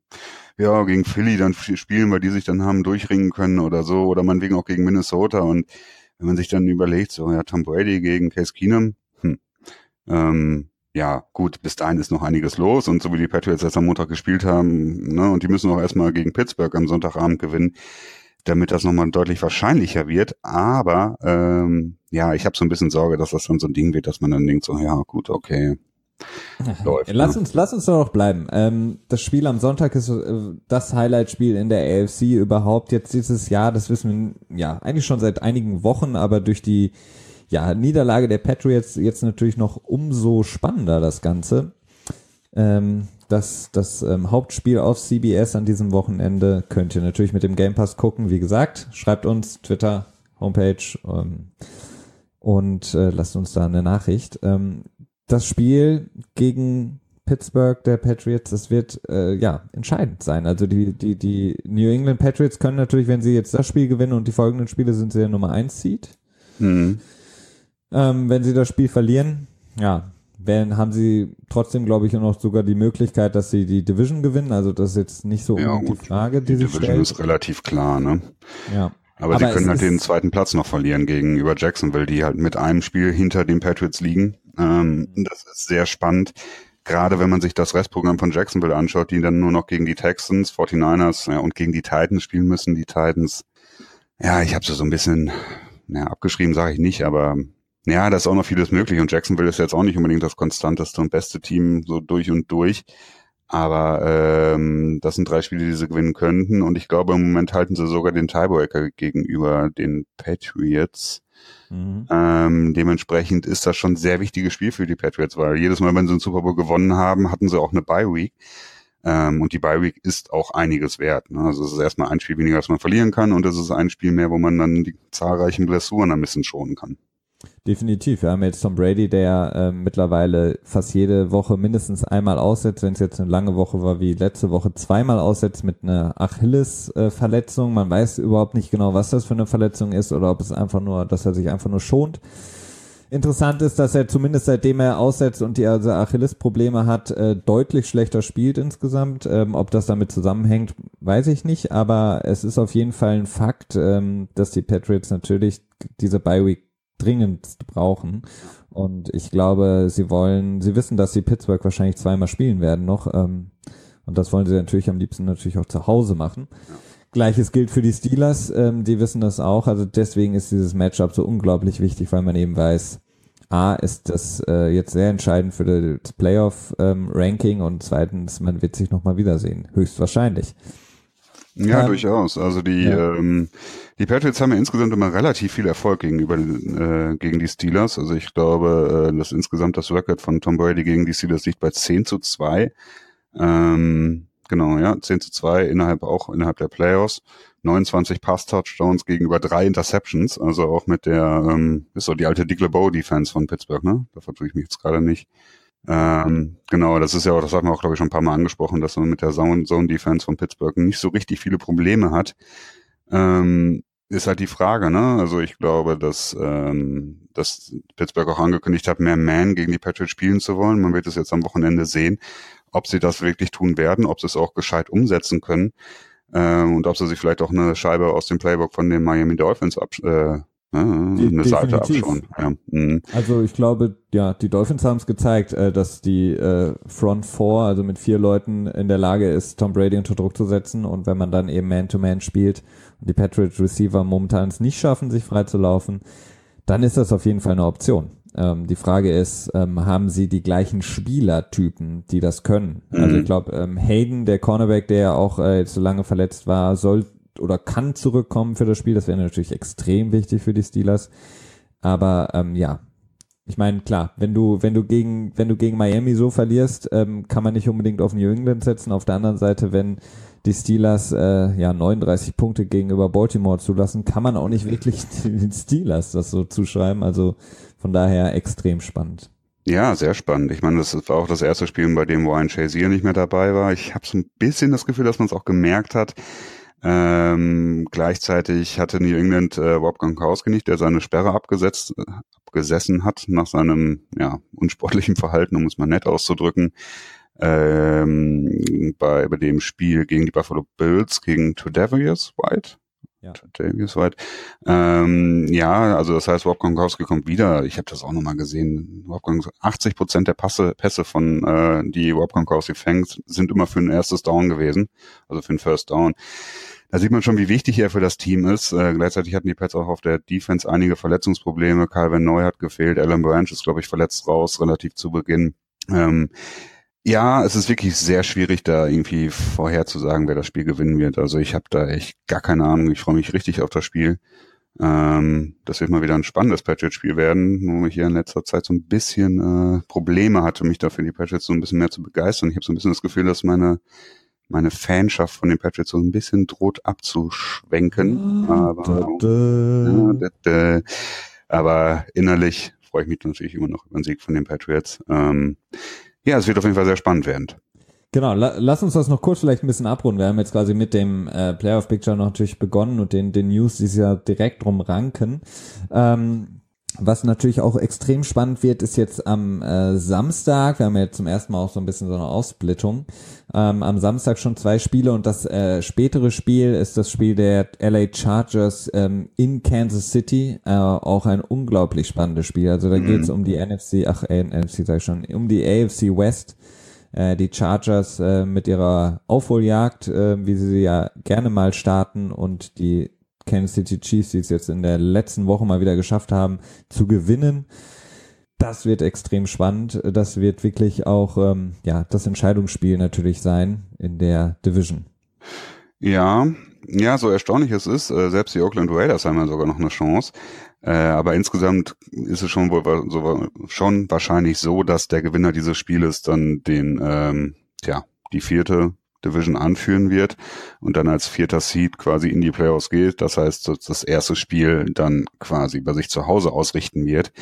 ja, gegen Philly dann spielen, weil die sich dann haben durchringen können oder so. Oder meinetwegen auch gegen Minnesota. Und wenn man sich dann überlegt, so, ja, Tom Brady gegen Case Keenum, hm, ähm, ja, gut, bis dahin ist noch einiges los. Und so wie die Patriots jetzt am Montag gespielt haben, ne, und die müssen auch erstmal gegen Pittsburgh am Sonntagabend gewinnen, damit das nochmal deutlich wahrscheinlicher wird. Aber ähm, ja, ich habe so ein bisschen Sorge, dass das dann so ein Ding wird, dass man dann denkt, so, ja, gut, okay, läuft. Lass ne? uns, lass uns doch noch bleiben. Ähm, das Spiel am Sonntag ist äh, das Highlight-Spiel in der A F C überhaupt jetzt dieses Jahr. Das wissen wir ja eigentlich schon seit einigen Wochen, aber durch die ja Niederlage der Patriots jetzt natürlich noch umso spannender das Ganze. Ähm, das das ähm, Hauptspiel auf C B S an diesem Wochenende könnt ihr natürlich mit dem Game Pass gucken. Wie gesagt, schreibt uns Twitter, Homepage ähm, und äh, lasst uns da eine Nachricht. Ähm, das Spiel gegen Pittsburgh der Patriots, das wird äh, ja entscheidend sein. Also die die die New England Patriots können natürlich, wenn sie jetzt das Spiel gewinnen und die folgenden Spiele sind sie der Nummer eins Seed. Mhm. Ähm, wenn sie das Spiel verlieren, ja, werden, haben sie trotzdem, glaube ich, noch sogar die Möglichkeit, dass sie die Division gewinnen. Also das ist jetzt nicht so Ja, unbedingt die Frage, die, Die sich Division stellt. ist relativ klar, ne? Ja. Aber, Aber sie können es halt den ist- zweiten Platz noch verlieren gegenüber Jacksonville, die halt mit einem Spiel hinter den Patriots liegen. Ähm, das ist sehr spannend. Gerade wenn man sich das Restprogramm von Jacksonville anschaut, die dann nur noch gegen die Texans, forty-niners ja, und gegen die Titans spielen müssen. Die Titans, ja, ich habe sie so ein bisschen ja, abgeschrieben, sage ich nicht, aber ja, da ist auch noch vieles möglich. Und Jacksonville ist jetzt auch nicht unbedingt das konstanteste und beste Team so durch und durch. Aber ähm, das sind drei Spiele, die sie gewinnen könnten. Und ich glaube, im Moment halten sie sogar den Tiebreaker gegenüber den Patriots. Mhm. Ähm, dementsprechend ist das schon ein sehr wichtiges Spiel für die Patriots, weil jedes Mal, wenn sie einen Super Bowl gewonnen haben, hatten sie auch eine Bye-Week. Ähm, und die Bye-Week ist auch einiges wert. Ne? Also es ist erstmal ein Spiel weniger, was man verlieren kann, und es ist ein Spiel mehr, wo man dann die zahlreichen Blessuren ein bisschen schonen kann. Definitiv. Wir haben jetzt Tom Brady, der äh, mittlerweile fast jede Woche mindestens einmal aussetzt, wenn es jetzt eine lange Woche war wie letzte Woche, zweimal aussetzt mit einer Achilles-Verletzung. Man weiß überhaupt nicht genau, was das für eine Verletzung ist oder ob es einfach nur, dass er sich einfach nur schont. Interessant ist, dass er zumindest seitdem er aussetzt und die also Achilles-Probleme hat, äh, deutlich schlechter spielt insgesamt. Ähm, ob das damit zusammenhängt, weiß ich nicht, aber es ist auf jeden Fall ein Fakt, ähm, dass die Patriots natürlich diese Bye-Week dringend brauchen. Und ich glaube, sie wollen, sie wissen, dass sie Pittsburgh wahrscheinlich zweimal spielen werden noch. Ähm, und das wollen sie natürlich am liebsten natürlich auch zu Hause machen. Ja. Gleiches gilt für die Steelers, ähm, die wissen das auch. Also deswegen ist dieses Matchup so unglaublich wichtig, weil man eben weiß, A, ist das äh, jetzt sehr entscheidend für das Playoff-Ranking ähm, und zweitens, man wird sich nochmal wiedersehen, höchstwahrscheinlich. Ja, ähm, durchaus. Also die ja. ähm, die Patriots haben ja insgesamt immer relativ viel Erfolg gegenüber äh, gegen die Steelers. Also ich glaube, äh, dass insgesamt das Record von Tom Brady gegen die Steelers liegt bei zehn zu zwei. Ähm, genau, ja, zehn zu zwei innerhalb auch innerhalb der Playoffs. neunundzwanzig Pass-Touchdowns gegenüber drei Interceptions. Also auch mit der, ähm, ist so die alte Dick LeBeau-Defense von Pittsburgh, ne? Da vertue ich mich jetzt gerade nicht. Ähm, genau, das ist ja auch, das haben wir auch, glaube ich, schon ein paar Mal angesprochen, dass man mit der Zone-Defense von Pittsburgh nicht so richtig viele Probleme hat. Ähm, ist halt die Frage, ne? Also ich glaube, dass, ähm, dass Pittsburgh auch angekündigt hat, mehr Man gegen die Patriots spielen zu wollen. Man wird es jetzt am Wochenende sehen, ob sie das wirklich tun werden, ob sie es auch gescheit umsetzen können, äh, und ob sie sich vielleicht auch eine Scheibe aus dem Playbook von den Miami Dolphins ab, äh, Ja, eine Seite abschauen. Ja. Mhm. Also ich glaube, ja, die Dolphins haben es gezeigt, äh, dass die äh, Front Four, also mit vier Leuten, in der Lage ist, Tom Brady unter Druck zu setzen, und wenn man dann eben Man-to-Man spielt und die Patriots Receiver momentan es nicht schaffen, sich freizulaufen, dann ist das auf jeden Fall eine Option. Ähm, die Frage ist, ähm, haben sie die gleichen Spielertypen, die das können? Mhm. Also ich glaube, ähm, Hayden, der Cornerback, der ja auch äh, jetzt so lange verletzt war, soll oder kann zurückkommen für das Spiel. Das wäre natürlich extrem wichtig für die Steelers. Aber ähm, ja, ich meine, klar, wenn du wenn du gegen wenn du gegen Miami so verlierst, ähm, kann man nicht unbedingt auf New England setzen. Auf der anderen Seite, wenn die Steelers äh, ja neununddreißig Punkte gegenüber Baltimore zulassen, kann man auch nicht wirklich den Steelers das so zuschreiben. Also von daher extrem spannend. Ja, sehr spannend. Ich meine, das war auch das erste Spiel, bei dem Ryan Shazier nicht mehr dabei war. Ich habe so ein bisschen das Gefühl, dass man es auch gemerkt hat. Ähm, gleichzeitig hatte New England äh, Rob Gronkowski nicht, der seine Sperre abgesetzt, äh, abgesessen hat nach seinem ja unsportlichen Verhalten, um es mal nett auszudrücken, ähm, bei, bei dem Spiel gegen die Buffalo Bills gegen Tre'Davious White. Ja. Tre'Davious White. Ähm, ja, also das heißt, Rob Gronkowski kommt wieder. Ich habe das auch nochmal gesehen. Rob Gronkowski, achtzig Prozent der Passe, Pässe von äh, die Rob Gronkowski fängt, sind immer für ein erstes Down gewesen, also für ein First Down. Da sieht man schon, wie wichtig er für das Team ist. Äh, gleichzeitig hatten die Pets auch auf der Defense einige Verletzungsprobleme. Calvin Neu hat gefehlt. Alan Branch ist, glaube ich, verletzt raus, relativ zu Beginn. Ähm, ja, es ist wirklich sehr schwierig, da irgendwie vorherzusagen, wer das Spiel gewinnen wird. Also ich habe da echt gar keine Ahnung. Ich freue mich richtig auf das Spiel. Ähm, das wird mal wieder ein spannendes Patriots-Spiel werden, wo ich hier in letzter Zeit so ein bisschen äh, Probleme hatte, mich dafür die Patriots so ein bisschen mehr zu begeistern. Ich habe so ein bisschen das Gefühl, dass meine meine Fanschaft von den Patriots so ein bisschen droht abzuschwenken. Aber, da, da. Ja, da, da. aber innerlich freue ich mich natürlich immer noch über den Sieg von den Patriots. Ähm, ja, es wird auf jeden Fall sehr spannend werden. Genau, la- lass uns das noch kurz vielleicht ein bisschen abrunden. Wir haben jetzt quasi mit dem äh, Playoff Picture noch natürlich begonnen und den, den News, die sich ja direkt drum ranken. Ähm, Was natürlich auch extrem spannend wird, ist jetzt am äh, Samstag, wir haben ja jetzt zum ersten Mal auch so ein bisschen so eine Aufsplittung, ähm, am Samstag schon zwei Spiele, und das äh, spätere Spiel ist das Spiel der L A Chargers ähm, in Kansas City, äh, auch ein unglaublich spannendes Spiel. Also da mhm. geht es um die N F C, ach äh, N F C sag ich schon, um die A F C West. Äh, die Chargers äh, mit ihrer Aufholjagd, äh, wie sie sie ja gerne mal starten, und die Kansas City Chiefs, die es jetzt in der letzten Woche mal wieder geschafft haben, zu gewinnen. Das wird extrem spannend. Das wird wirklich auch ähm, ja das Entscheidungsspiel natürlich sein in der Division. Ja, Ja, so erstaunlich es ist, äh, selbst die Oakland Raiders haben ja sogar noch eine Chance. Äh, aber insgesamt ist es schon wohl so, schon wahrscheinlich so, dass der Gewinner dieses Spieles dann den, ähm, tja, die vierte Division anführen wird und dann als vierter Seed quasi in die Playoffs geht. Das heißt, das erste Spiel dann quasi bei sich zu Hause ausrichten wird.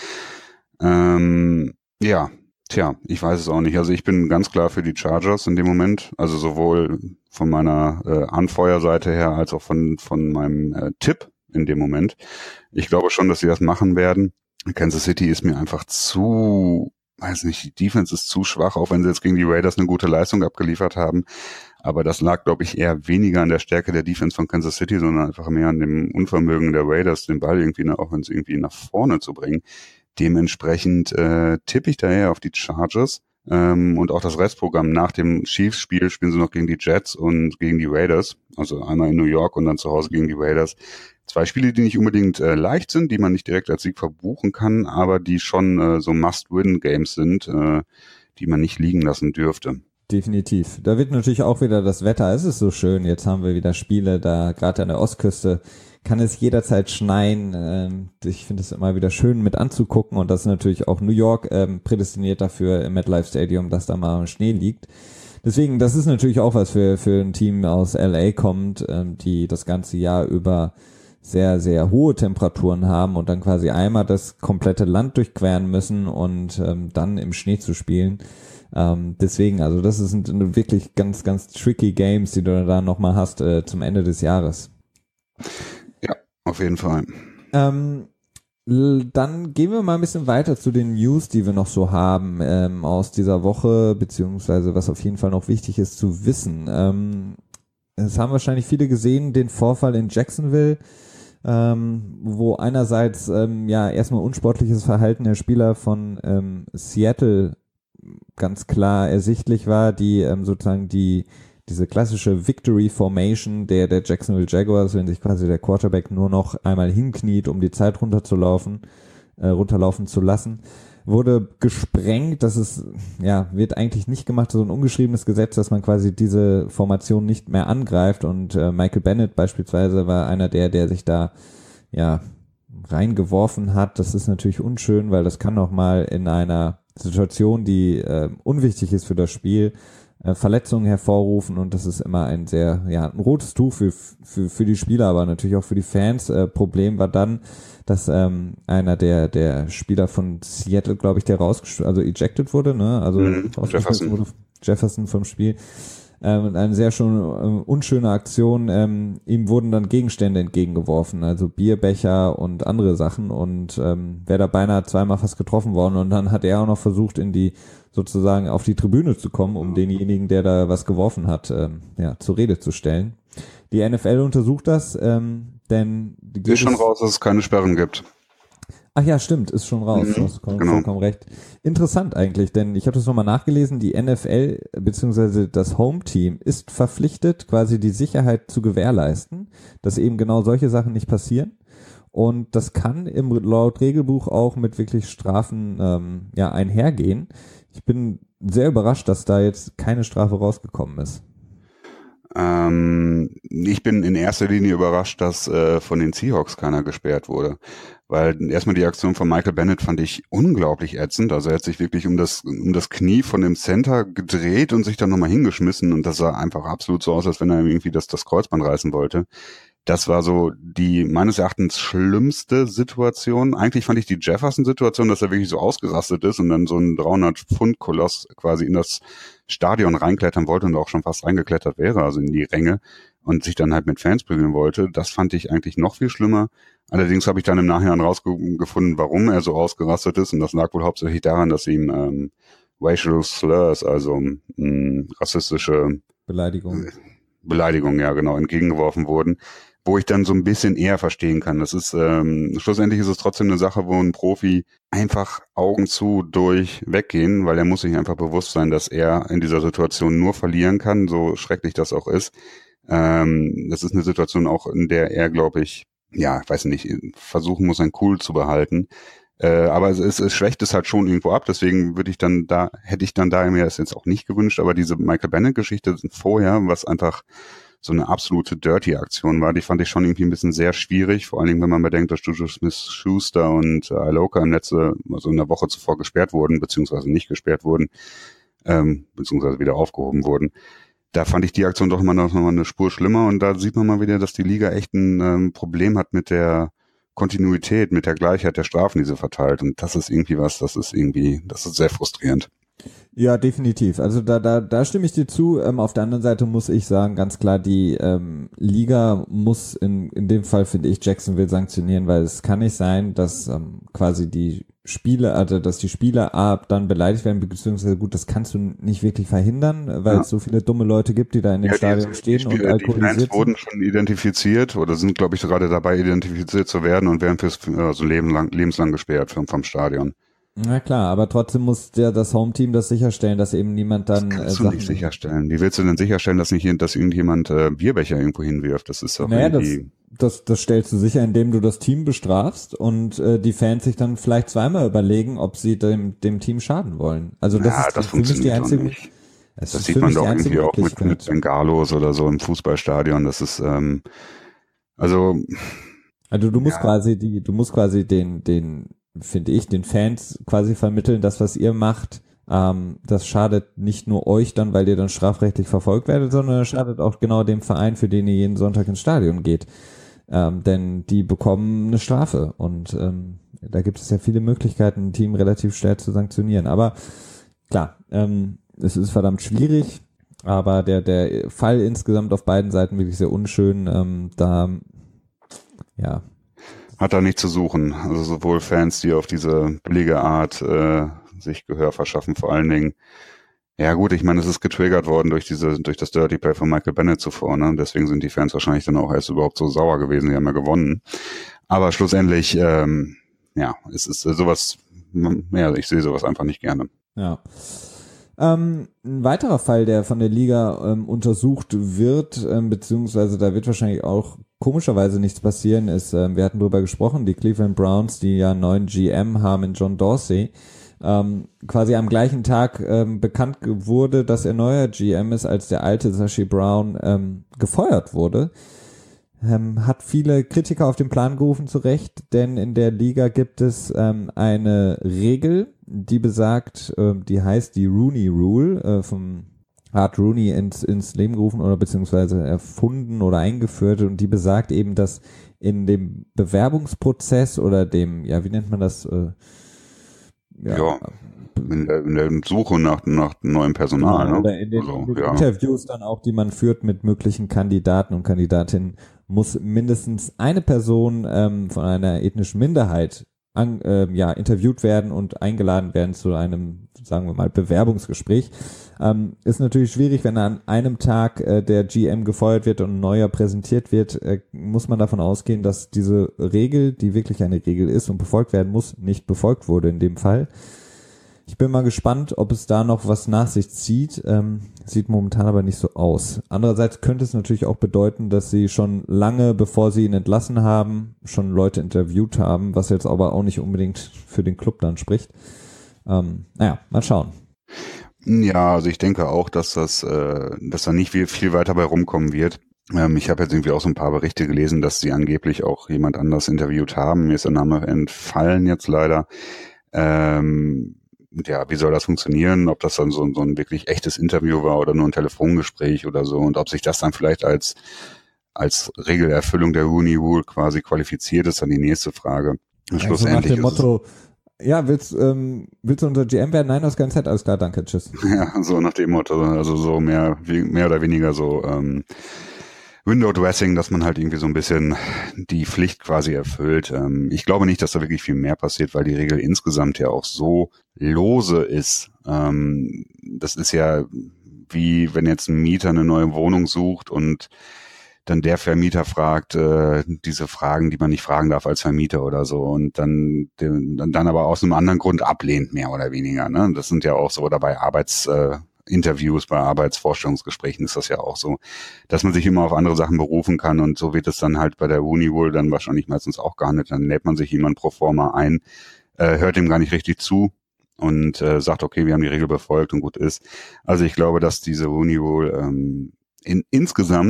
Ähm, ja, tja, ich weiß es auch nicht. Also ich bin ganz klar für die Chargers in dem Moment. Also sowohl von meiner äh, Anfeuerseite her als auch von von meinem äh, Tipp in dem Moment. Ich glaube schon, dass sie das machen werden. Kansas City ist mir einfach zu, weiß nicht, die Defense ist zu schwach, auch wenn sie jetzt gegen die Raiders eine gute Leistung abgeliefert haben. Aber das lag, glaube ich, eher weniger an der Stärke der Defense von Kansas City, sondern einfach mehr an dem Unvermögen der Raiders, den Ball irgendwie, auch wenn es irgendwie nach vorne zu bringen. Dementsprechend äh, tippe ich daher auf die Chargers. Ähm, und auch das Restprogramm nach dem Chiefs-Spiel spielen sie noch gegen die Jets und gegen die Raiders. Also einmal in New York und dann zu Hause gegen die Raiders. Zwei Spiele, die nicht unbedingt äh, leicht sind, die man nicht direkt als Sieg verbuchen kann, aber die schon äh, so Must-Win-Games sind, äh, die man nicht liegen lassen dürfte. Definitiv. Da wird natürlich auch wieder das Wetter, es ist so schön, jetzt haben wir wieder Spiele, da gerade an der Ostküste kann es jederzeit schneien. Ähm, ich finde es immer wieder schön mit anzugucken und das ist natürlich auch New York ähm, prädestiniert dafür im MetLife Stadium, dass da mal Schnee liegt. Deswegen, das ist natürlich auch was für für ein Team aus L A kommt, ähm, die das ganze Jahr über sehr, sehr hohe Temperaturen haben und dann quasi einmal das komplette Land durchqueren müssen und ähm, dann im Schnee zu spielen. Ähm, deswegen, also das sind wirklich ganz, ganz tricky Games, die du da nochmal hast äh, zum Ende des Jahres. Ja, auf jeden Fall. Ähm, dann gehen wir mal ein bisschen weiter zu den News, die wir noch so haben ähm, aus dieser Woche, beziehungsweise was auf jeden Fall noch wichtig ist zu wissen. Ähm, es haben wahrscheinlich viele gesehen, den Vorfall in Jacksonville, ähm, wo einerseits ähm, ja erstmal unsportliches Verhalten der Spieler von ähm, Seattle ganz klar ersichtlich war, die ähm, sozusagen die diese klassische Victory Formation der der Jacksonville Jaguars, wenn sich quasi der Quarterback nur noch einmal hinkniet, um die Zeit runterzulaufen, äh, runterlaufen zu lassen, wurde gesprengt. Das ist, ja, wird eigentlich nicht gemacht, so ein ungeschriebenes Gesetz, dass man quasi diese Formation nicht mehr angreift und äh, Michael Bennett beispielsweise war einer der, der sich da, ja, reingeworfen hat. Das ist natürlich unschön, weil das kann noch mal in einer Situation, die äh, unwichtig ist für das Spiel, äh, Verletzungen hervorrufen und das ist immer ein sehr, ja, ein rotes Tuch für, für, für die Spieler, aber natürlich auch für die Fans. Äh, Problem war dann, dass ähm, einer der der Spieler von Seattle, glaube ich, der rausgesch also ejected wurde, ne, also mhm, Jefferson. wurde, Jefferson vom Spiel. Ähm, eine sehr schon ähm, unschöne Aktion. Ähm, ihm wurden dann Gegenstände entgegengeworfen, also Bierbecher und andere Sachen und ähm, wäre da beinahe zweimal fast getroffen worden und dann hat er auch noch versucht, in die sozusagen auf die Tribüne zu kommen, um denjenigen, der da was geworfen hat, ähm, ja, zur Rede zu stellen. Die N F L untersucht das, ähm, denn ist schon raus, dass es keine Sperren gibt. Ach ja, stimmt, ist schon raus. Mhm, du hast genau. vollkommen recht. Interessant eigentlich, denn ich habe das nochmal nachgelesen, die N F L bzw. das Home-Team ist verpflichtet, quasi die Sicherheit zu gewährleisten, dass eben genau solche Sachen nicht passieren. Und das kann im laut Regelbuch auch mit wirklich Strafen ähm, ja einhergehen. Ich bin sehr überrascht, dass da jetzt keine Strafe rausgekommen ist. Ähm, ich bin in erster Linie überrascht, dass äh, von den Seahawks keiner gesperrt wurde. Weil erstmal die Aktion von Michael Bennett fand ich unglaublich ätzend. Also er hat sich wirklich um das um das Knie von dem Center gedreht und sich dann nochmal hingeschmissen und das sah einfach absolut so aus, als wenn er irgendwie das, das Kreuzband reißen wollte. Das war so die meines Erachtens schlimmste Situation. Eigentlich fand ich die Jefferson-Situation, dass er wirklich so ausgerastet ist und dann so ein dreihundert Pfund Koloss quasi in das Stadion reinklettern wollte und auch schon fast reingeklettert wäre, also in die Ränge und sich dann halt mit Fans prügeln wollte. Das fand ich eigentlich noch viel schlimmer. Allerdings habe ich dann im Nachhinein rausgefunden, warum er so ausgerastet ist und das lag wohl hauptsächlich daran, dass ihm ähm, Racial Slurs, also mh, rassistische Beleidigung. Beleidigungen, ja genau, entgegengeworfen wurden, wo ich dann so ein bisschen eher verstehen kann. Das ist, ähm, schlussendlich ist es trotzdem eine Sache, wo ein Profi einfach Augen zu durch weggehen, weil er muss sich einfach bewusst sein, dass er in dieser Situation nur verlieren kann, so schrecklich das auch ist. Ähm, das ist eine Situation auch, in der er, glaube ich, ja, weiß nicht, versuchen muss, ein Cool zu behalten. Äh, aber es, es, es schwächt es halt schon irgendwo ab, deswegen würde ich dann da, hätte ich dann da mir das jetzt auch nicht gewünscht, aber diese Michael Bennett-Geschichte vorher, was einfach so eine absolute Dirty-Aktion war. Die fand ich schon irgendwie ein bisschen sehr schwierig, vor allen Dingen, wenn man bedenkt, dass Juju Smith-Schuster und äh, Iloka im letzte, also in der Woche zuvor gesperrt wurden, beziehungsweise nicht gesperrt wurden, ähm, beziehungsweise wieder aufgehoben wurden. Da fand ich die Aktion doch immer noch mal eine Spur schlimmer und da sieht man mal wieder, dass die Liga echt ein ähm, Problem hat mit der Kontinuität, mit der Gleichheit der Strafen, die sie verteilt. Und das ist irgendwie was, das ist irgendwie, das ist sehr frustrierend. Ja, definitiv. Also da, da, da stimme ich dir zu. Ähm, auf der anderen Seite muss ich sagen, ganz klar, die ähm, Liga muss in, in dem Fall, finde ich, Jacksonville sanktionieren, weil es kann nicht sein, dass ähm, quasi die Spieler, also dass die Spieler A, dann beleidigt werden, beziehungsweise gut, das kannst du nicht wirklich verhindern, weil ja. es so viele dumme Leute gibt, die da in den ja, Stadion die, stehen die Spieler, und alkoholisiert die Fans wurden schon identifiziert oder sind, glaube ich, gerade dabei, identifiziert zu werden und werden fürs also lebenslang, lebenslang gesperrt vom, vom Stadion. Na klar, aber trotzdem muss der das Home-Team das sicherstellen, dass eben niemand dann das kannst äh, du nicht sicherstellen. Wie willst du denn sicherstellen, dass nicht dass irgendjemand äh, Bierbecher irgendwo hinwirft? Das ist doch naja, irgendwie... Das, das, das stellst du sicher, indem du das Team bestrafst und äh, die Fans sich dann vielleicht zweimal überlegen, ob sie dem, dem Team schaden wollen. Also das ja, ist das für mich die einzige... Nicht. Das sieht man doch irgendwie auch mit, mit Bengalos oder so im Fußballstadion. Das ist ähm, also... Also du musst ja. quasi die, du musst quasi den, den finde ich, den Fans quasi vermitteln, das, was ihr macht, ähm, das schadet nicht nur euch dann, weil ihr dann strafrechtlich verfolgt werdet, sondern es schadet auch genau dem Verein, für den ihr jeden Sonntag ins Stadion geht. Ähm, denn die bekommen eine Strafe und ähm, da gibt es ja viele Möglichkeiten, ein Team relativ schnell zu sanktionieren. Aber klar, ähm, es ist verdammt schwierig, aber der, der Fall insgesamt auf beiden Seiten wirklich sehr unschön. Ähm, da, ja, hat da nichts zu suchen. Also sowohl Fans, die auf diese billige Art äh, sich Gehör verschaffen, vor allen Dingen. Ja gut, ich meine, es ist getriggert worden durch diese, durch das Dirty Play von Michael Bennett zuvor, ne? Deswegen sind die Fans wahrscheinlich dann auch erst überhaupt so sauer gewesen, die haben ja gewonnen. Aber schlussendlich, ähm, ja, es ist äh, sowas, ja, ich sehe sowas einfach nicht gerne. Ja. Ähm, ein weiterer Fall, der von der Liga ähm, untersucht wird, ähm, beziehungsweise da wird wahrscheinlich auch komischerweise nichts passieren, ist, ähm, wir hatten drüber gesprochen, die Cleveland Browns, die ja einen neuen G M haben in John Dorsey, ähm, quasi am gleichen Tag ähm, bekannt wurde, dass er neuer G M ist, als der alte Sashi Brown ähm, gefeuert wurde. Ähm, hat viele Kritiker auf den Plan gerufen, zu Recht, denn in der Liga gibt es ähm, eine Regel, die besagt, äh, die heißt die Rooney Rule, äh, vom Art Rooney ins, ins Leben gerufen oder beziehungsweise erfunden oder eingeführt, und die besagt eben, dass in dem Bewerbungsprozess oder dem, ja, wie nennt man das? Äh, ja, ja. In der, in der Suche nach, nach neuem Personal, genau, ne? Oder in den, also, in den ja. Interviews dann auch, die man führt mit möglichen Kandidaten und Kandidatinnen, muss mindestens eine Person ähm, von einer ethnischen Minderheit an, ähm, ja, interviewt werden und eingeladen werden zu einem, sagen wir mal, Bewerbungsgespräch. Ähm, ist natürlich schwierig, wenn an einem Tag äh, der G M gefeuert wird und ein neuer präsentiert wird, äh, muss man davon ausgehen, dass diese Regel, die wirklich eine Regel ist und befolgt werden muss, nicht befolgt wurde in dem Fall. Ich bin mal gespannt, ob es da noch was nach sich zieht. Ähm, sieht momentan aber nicht so aus. Andererseits könnte es natürlich auch bedeuten, dass sie schon lange, bevor sie ihn entlassen haben, schon Leute interviewt haben, was jetzt aber auch nicht unbedingt für den Club dann spricht. Ähm, naja, mal schauen. Ja, also ich denke auch, dass das, äh, dass da nicht viel, viel weiter bei rumkommen wird. Ähm, ich habe jetzt irgendwie auch so ein paar Berichte gelesen, dass sie angeblich auch jemand anders interviewt haben. Mir ist der Name entfallen jetzt leider. Ähm, ja, wie soll das funktionieren? Ob das dann so, so ein wirklich echtes Interview war oder nur ein Telefongespräch oder so, und ob sich das dann vielleicht als als Regelerfüllung der Rooney Rule quasi qualifiziert, ist dann die nächste Frage. Also schlussendlich nach dem Motto, ja, willst, ähm, willst du unser G M werden? Nein, das ist keine Zeit. Alles klar, danke, tschüss. Ja, so nach dem Motto, also so mehr, mehr oder weniger so ähm, Window Dressing, dass man halt irgendwie so ein bisschen die Pflicht quasi erfüllt. Ähm, ich glaube nicht, dass da wirklich viel mehr passiert, weil die Regel insgesamt ja auch so lose ist. Ähm, das ist ja wie wenn jetzt ein Mieter eine neue Wohnung sucht und dann der Vermieter fragt äh, diese Fragen, die man nicht fragen darf als Vermieter oder so, und dann den, dann aber aus einem anderen Grund ablehnt, mehr oder weniger. Ne? Das sind ja auch so dabei Arbeits äh, Interviews, bei Arbeitsvorstellungsgesprächen ist das ja auch so, dass man sich immer auf andere Sachen berufen kann, und so wird es dann halt bei der Rooney wohl dann wahrscheinlich meistens auch gehandelt. Dann lädt man sich jemand pro forma ein, äh, hört ihm gar nicht richtig zu und äh, sagt, okay, wir haben die Regel befolgt und gut ist. Also ich glaube, dass diese Rooney Rule ähm, in, insgesamt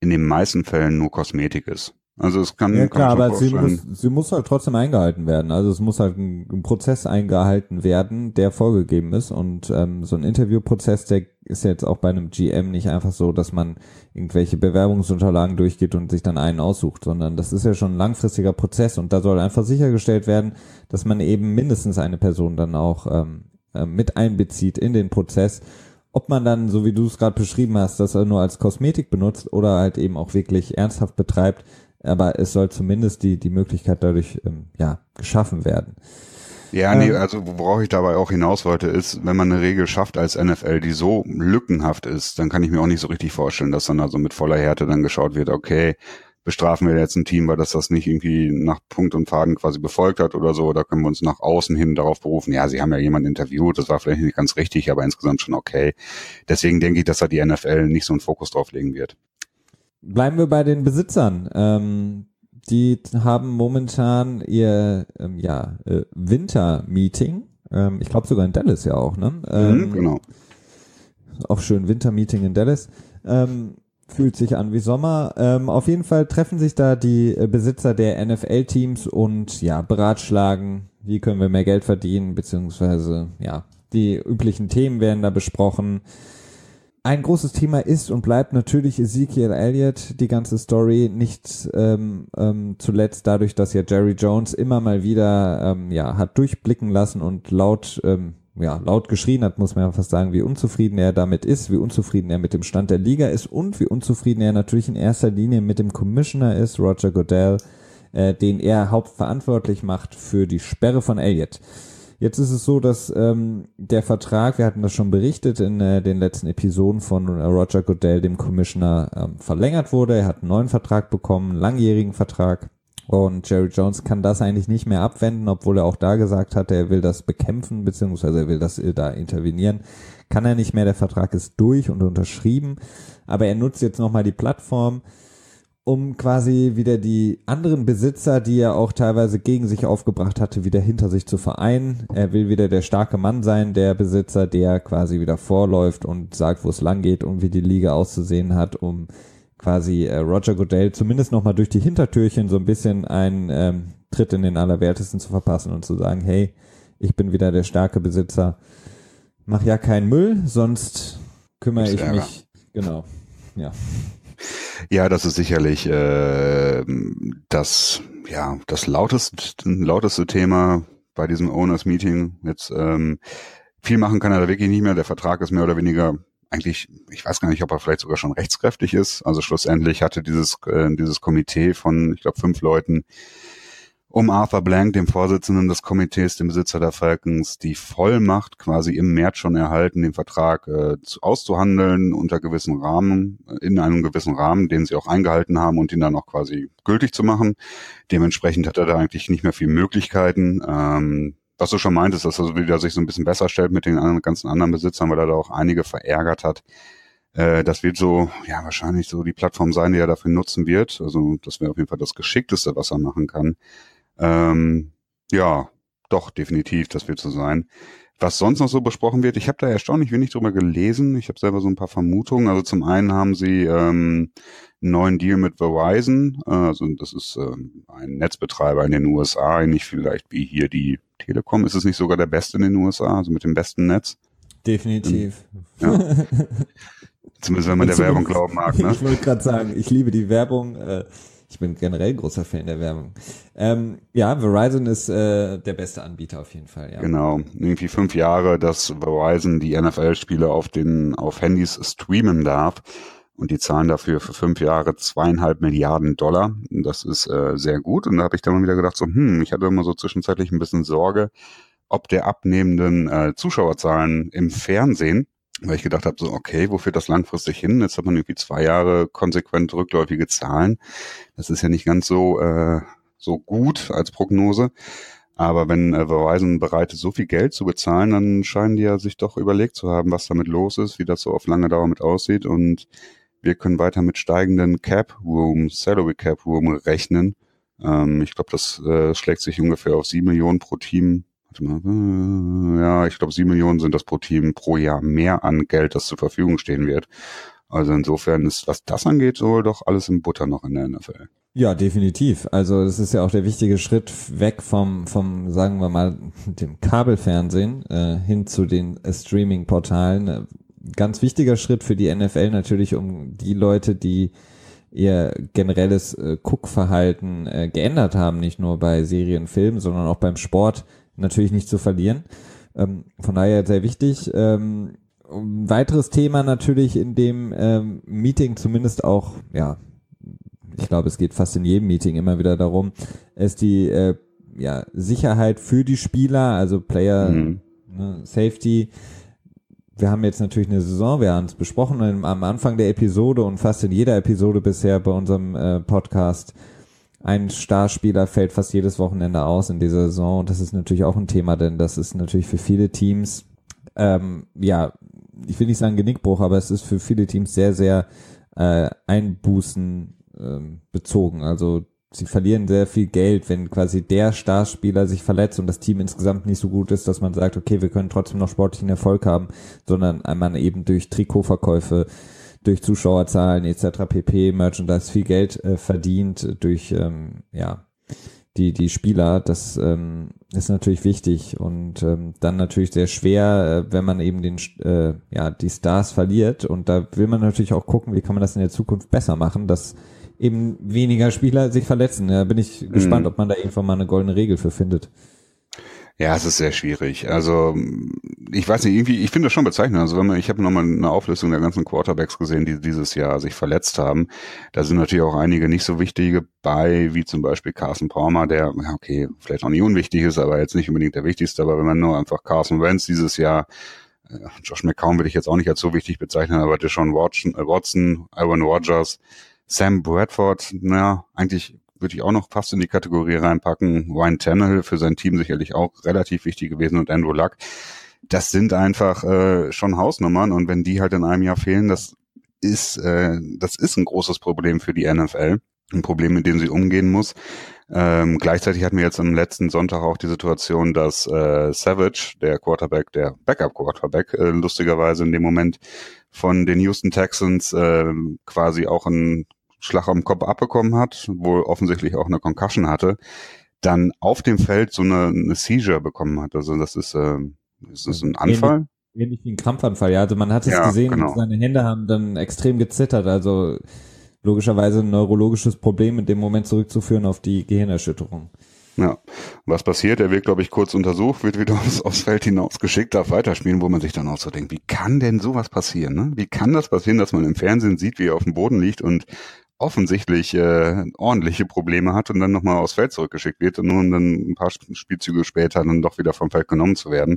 in den meisten Fällen nur Kosmetik ist. Also es kann, ja, klar, kann aber sie muss, sie muss halt trotzdem eingehalten werden. Also es muss halt ein, ein Prozess eingehalten werden, der vorgegeben ist. Und ähm, so ein Interviewprozess, der ist jetzt auch bei einem G M nicht einfach so, dass man irgendwelche Bewerbungsunterlagen durchgeht und sich dann einen aussucht, sondern das ist ja schon ein langfristiger Prozess und da soll einfach sichergestellt werden, dass man eben mindestens eine Person dann auch ähm, äh, mit einbezieht in den Prozess. Ob man dann, so wie du es gerade beschrieben hast, das nur als Kosmetik benutzt oder halt eben auch wirklich ernsthaft betreibt, aber es soll zumindest die die Möglichkeit dadurch ähm, ja geschaffen werden. Ja, nee, also worauf ich dabei auch hinaus wollte, ist, wenn man eine Regel schafft als N F L, die so lückenhaft ist, dann kann ich mir auch nicht so richtig vorstellen, dass dann also mit voller Härte dann geschaut wird, okay, bestrafen wir jetzt ein Team, weil das das nicht irgendwie nach Punkt und Faden quasi befolgt hat oder so, oder können wir uns nach außen hin darauf berufen, ja, sie haben ja jemanden interviewt, das war vielleicht nicht ganz richtig, aber insgesamt schon okay. Deswegen denke ich, dass da die N F L nicht so einen Fokus drauf legen wird. Bleiben wir bei den Besitzern. Ähm, die haben momentan ihr ähm, ja, äh, Winter-Meeting. Ähm, ich glaube sogar in Dallas ja auch, ne? Ähm, Mhm, genau. Auch schön Winter-Meeting in Dallas. Ähm, fühlt sich an wie Sommer. Ähm, auf jeden Fall treffen sich da die äh, Besitzer der N F L-Teams und ja, beratschlagen, wie können wir mehr Geld verdienen, beziehungsweise ja, die üblichen Themen werden da besprochen. Ein großes Thema ist und bleibt natürlich Ezekiel Elliott, die ganze Story, nicht ähm, ähm, zuletzt dadurch, dass ja Jerry Jones immer mal wieder ähm, ja hat durchblicken lassen und laut ähm, ja laut geschrien hat, muss man ja fast sagen, wie unzufrieden er damit ist, wie unzufrieden er mit dem Stand der Liga ist und wie unzufrieden er natürlich in erster Linie mit dem Commissioner ist, Roger Goodell, äh, den er hauptverantwortlich macht für die Sperre von Elliott. Jetzt ist es so, dass ähm, der Vertrag, wir hatten das schon berichtet in äh, den letzten Episoden von äh, Roger Goodell, dem Commissioner, ähm, verlängert wurde. Er hat einen neuen Vertrag bekommen, einen langjährigen Vertrag. Und Jerry Jones kann das eigentlich nicht mehr abwenden, obwohl er auch da gesagt hat, er will das bekämpfen, beziehungsweise er will das äh, da intervenieren. Kann er nicht mehr, der Vertrag ist durch und unterschrieben. Aber er nutzt jetzt nochmal die Plattform, um quasi wieder die anderen Besitzer, die er auch teilweise gegen sich aufgebracht hatte, wieder hinter sich zu vereinen. Er will wieder der starke Mann sein, der Besitzer, der quasi wieder vorläuft und sagt, wo es lang geht und wie die Liga auszusehen hat, um quasi äh, Roger Goodell zumindest nochmal durch die Hintertürchen so ein bisschen einen ähm, Tritt in den Allerwertesten zu verpassen und zu sagen, hey, ich bin wieder der starke Besitzer, mach ja keinen Müll, sonst kümmere ich mich, genau, ja. Ja, das ist sicherlich äh, das ja das lauteste lauteste Thema bei diesem Owners Meeting. Jetzt ähm, viel machen kann er da wirklich nicht mehr. Der Vertrag ist mehr oder weniger eigentlich, ich weiß gar nicht, ob er vielleicht sogar schon rechtskräftig ist. Also schlussendlich hatte dieses äh, dieses Komitee von, ich glaube, fünf Leuten um Arthur Blank, dem Vorsitzenden des Komitees, dem Besitzer der Falcons, die Vollmacht quasi im März schon erhalten, den Vertrag äh, zu, auszuhandeln unter gewissen Rahmen, in einem gewissen Rahmen, den sie auch eingehalten haben und ihn dann auch quasi gültig zu machen. Dementsprechend hat er da eigentlich nicht mehr viele Möglichkeiten. Ähm, was du schon meintest, dass er wieder sich so ein bisschen besser stellt mit den anderen, ganzen anderen Besitzern, weil er da auch einige verärgert hat. Äh, das wird so, ja, wahrscheinlich so die Plattform sein, die er dafür nutzen wird. Also das wäre auf jeden Fall das Geschickteste, was er machen kann. Ähm, ja, doch, definitiv, das wird so sein. Was sonst noch so besprochen wird, ich habe da erstaunlich wenig drüber gelesen. Ich habe selber so ein paar Vermutungen. Also zum einen haben sie ähm, einen neuen Deal mit Verizon. Äh, also das ist ähm, ein Netzbetreiber in den U S A, ähnlich vielleicht wie hier die Telekom. Ist es nicht sogar der beste in den U S A, also mit dem besten Netz? Definitiv. Ja. Zumindest wenn man der Werbung glauben mag. Ne? Ich wollte gerade sagen, ich liebe die Werbung. Äh, Ich bin generell großer Fan der Werbung. Ähm, ja, Verizon ist äh, der beste Anbieter auf jeden Fall, ja. Genau, irgendwie fünf Jahre, dass Verizon die N F L-Spiele auf den auf Handys streamen darf und die zahlen dafür für fünf Jahre zweieinhalb Milliarden Dollar. Das ist äh, sehr gut und da habe ich dann mal wieder gedacht, so, hm, ich hatte immer so zwischenzeitlich ein bisschen Sorge, ob der abnehmenden äh, Zuschauerzahlen im Fernsehen, weil ich gedacht habe, so okay, wo führt das langfristig hin? Jetzt hat man irgendwie zwei Jahre konsequent rückläufige Zahlen. Das ist ja nicht ganz so äh, so gut als Prognose. Aber wenn äh, Verizon bereit ist, so viel Geld zu bezahlen, dann scheinen die ja sich doch überlegt zu haben, was damit los ist, wie das so auf lange Dauer mit aussieht. Und wir können weiter mit steigenden Cap Room, Salary Cap Room rechnen. Ähm, ich glaube, das äh, schlägt sich ungefähr auf sieben Millionen pro Team. Ja, ich glaube, sieben Millionen sind das pro Team pro Jahr mehr an Geld, das zur Verfügung stehen wird. Also insofern ist, was das angeht, wohl doch alles in Butter noch in der N F L. Ja, definitiv. Also es ist ja auch der wichtige Schritt weg vom, vom sagen wir mal, dem Kabelfernsehen äh, hin zu den äh, Streaming-Portalen. Ganz wichtiger Schritt für die N F L natürlich, um die Leute, die ihr generelles äh, Guckverhalten äh, geändert haben, nicht nur bei Serien, Filmen, sondern auch beim Sport natürlich nicht zu verlieren. Ähm, von daher sehr wichtig. Ähm, ein weiteres Thema natürlich in dem ähm, Meeting, zumindest auch, ja, ich glaube, es geht fast in jedem Meeting immer wieder darum, ist die äh, ja, Sicherheit für die Spieler, also Player mhm. ne, Safety. Wir haben jetzt natürlich eine Saison, wir haben es besprochen am Anfang der Episode und fast in jeder Episode bisher bei unserem äh, Podcast. Ein Starspieler fällt fast jedes Wochenende aus in dieser Saison und das ist natürlich auch ein Thema, denn das ist natürlich für viele Teams, ähm, ja, ich will nicht sagen Genickbruch, aber es ist für viele Teams sehr, sehr äh, Einbußen ähm, bezogen. Also sie verlieren sehr viel Geld, wenn quasi der Starspieler sich verletzt und das Team insgesamt nicht so gut ist, dass man sagt, okay, wir können trotzdem noch sportlichen Erfolg haben, sondern man eben durch Trikotverkäufe, durch Zuschauerzahlen et cetera pp, Merchandise viel Geld äh, verdient durch ähm, ja die die Spieler. Das ähm, ist natürlich wichtig und ähm, dann natürlich sehr schwer, äh, wenn man eben den äh, ja die Stars verliert und da will man natürlich auch gucken, wie kann man das in der Zukunft besser machen, dass eben weniger Spieler sich verletzen. Da bin ich gespannt, mhm. ob man da irgendwann mal eine goldene Regel für findet. Ja, es ist sehr schwierig. Also ich weiß nicht, irgendwie, ich finde das schon bezeichnend. Also wenn man, ich habe nochmal eine Auflistung der ganzen Quarterbacks gesehen, die dieses Jahr sich verletzt haben. Da sind natürlich auch einige nicht so wichtige bei, wie zum Beispiel Carson Palmer, der, okay, vielleicht auch nicht unwichtig ist, aber jetzt nicht unbedingt der wichtigste. Aber wenn man nur einfach Carson Wentz dieses Jahr, Josh McCown würde ich jetzt auch nicht als so wichtig bezeichnen, aber Deshaun Watson, äh, Watson, Aaron Rodgers, Sam Bradford, naja, eigentlich würde ich auch noch fast in die Kategorie reinpacken. Ryan Tannehill für sein Team sicherlich auch relativ wichtig gewesen und Andrew Luck. Das sind einfach äh, schon Hausnummern und wenn die halt in einem Jahr fehlen, das ist äh, das ist ein großes Problem für die N F L. Ein Problem, mit dem sie umgehen muss. Ähm, gleichzeitig hatten wir jetzt am letzten Sonntag auch die Situation, dass äh, Savage, der Quarterback, der Backup-Quarterback, äh, lustigerweise in dem Moment von den Houston Texans äh, quasi auch ein Schlag am Kopf abbekommen hat, wohl offensichtlich auch eine Concussion hatte, dann auf dem Feld so eine, eine Seizure bekommen hat. Also das ist, äh, ist das ein Anfall? Ähnlich, ähnlich wie ein Krampfanfall, ja. Also man hat es ja, gesehen, genau. Seine Hände haben dann extrem gezittert. Also logischerweise ein neurologisches Problem in dem Moment zurückzuführen auf die Gehirnerschütterung. Ja, was passiert? Er wird, glaube ich, kurz untersucht, wird wieder aufs, aufs Feld hinausgeschickt, darf weiterspielen, wo man sich dann auch so denkt, wie kann denn sowas passieren? Ne? Wie kann das passieren, dass man im Fernsehen sieht, wie er auf dem Boden liegt und offensichtlich äh, ordentliche Probleme hat und dann nochmal aufs Feld zurückgeschickt wird und nur um dann ein paar Spielzüge später dann doch wieder vom Feld genommen zu werden.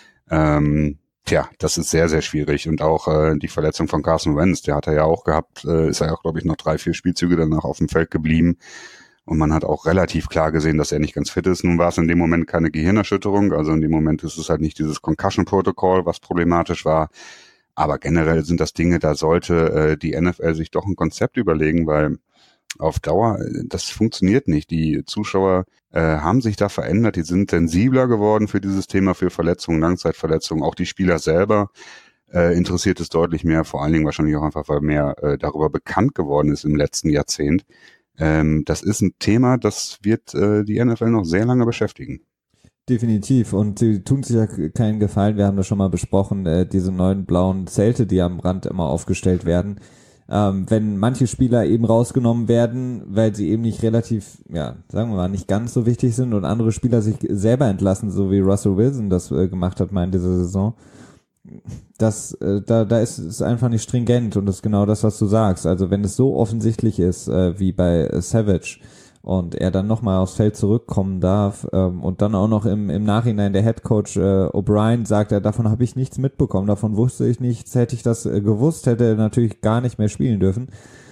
Ähm, tja, das ist sehr, sehr schwierig. Und auch äh, die Verletzung von Carson Wentz, der hat er ja auch gehabt, äh, ist er auch, glaube ich, noch drei, vier Spielzüge danach auf dem Feld geblieben. Und man hat auch relativ klar gesehen, dass er nicht ganz fit ist. Nun war es in dem Moment keine Gehirnerschütterung, also in dem Moment ist es halt nicht dieses Concussion-Protokoll, was problematisch war. Aber generell sind das Dinge, da sollte äh, die N F L sich doch ein Konzept überlegen, weil auf Dauer, das funktioniert nicht. Die Zuschauer äh, haben sich da verändert, die sind sensibler geworden für dieses Thema, für Verletzungen, Langzeitverletzungen. Auch die Spieler selber äh, interessiert es deutlich mehr, vor allen Dingen wahrscheinlich auch einfach, weil mehr äh, darüber bekannt geworden ist im letzten Jahrzehnt. Ähm, das ist ein Thema, das wird äh, die N F L noch sehr lange beschäftigen. Definitiv und sie tun sich ja keinen Gefallen, wir haben das schon mal besprochen, äh, diese neuen blauen Zelte, die am Rand immer aufgestellt werden. Ähm, wenn manche Spieler eben rausgenommen werden, weil sie eben nicht relativ, ja, sagen wir mal, nicht ganz so wichtig sind und andere Spieler sich selber entlassen, so wie Russell Wilson das äh, gemacht hat mal in dieser Saison, das, äh, da, da ist es einfach nicht stringent und das ist genau das, was du sagst. Also wenn es so offensichtlich ist, äh, wie bei äh, Savage, und er dann nochmal aufs Feld zurückkommen darf ähm, und dann auch noch im, im Nachhinein der Headcoach äh, O'Brien sagt, er, davon habe ich nichts mitbekommen, davon wusste ich nichts, hätte ich das äh, gewusst, hätte er natürlich gar nicht mehr spielen dürfen.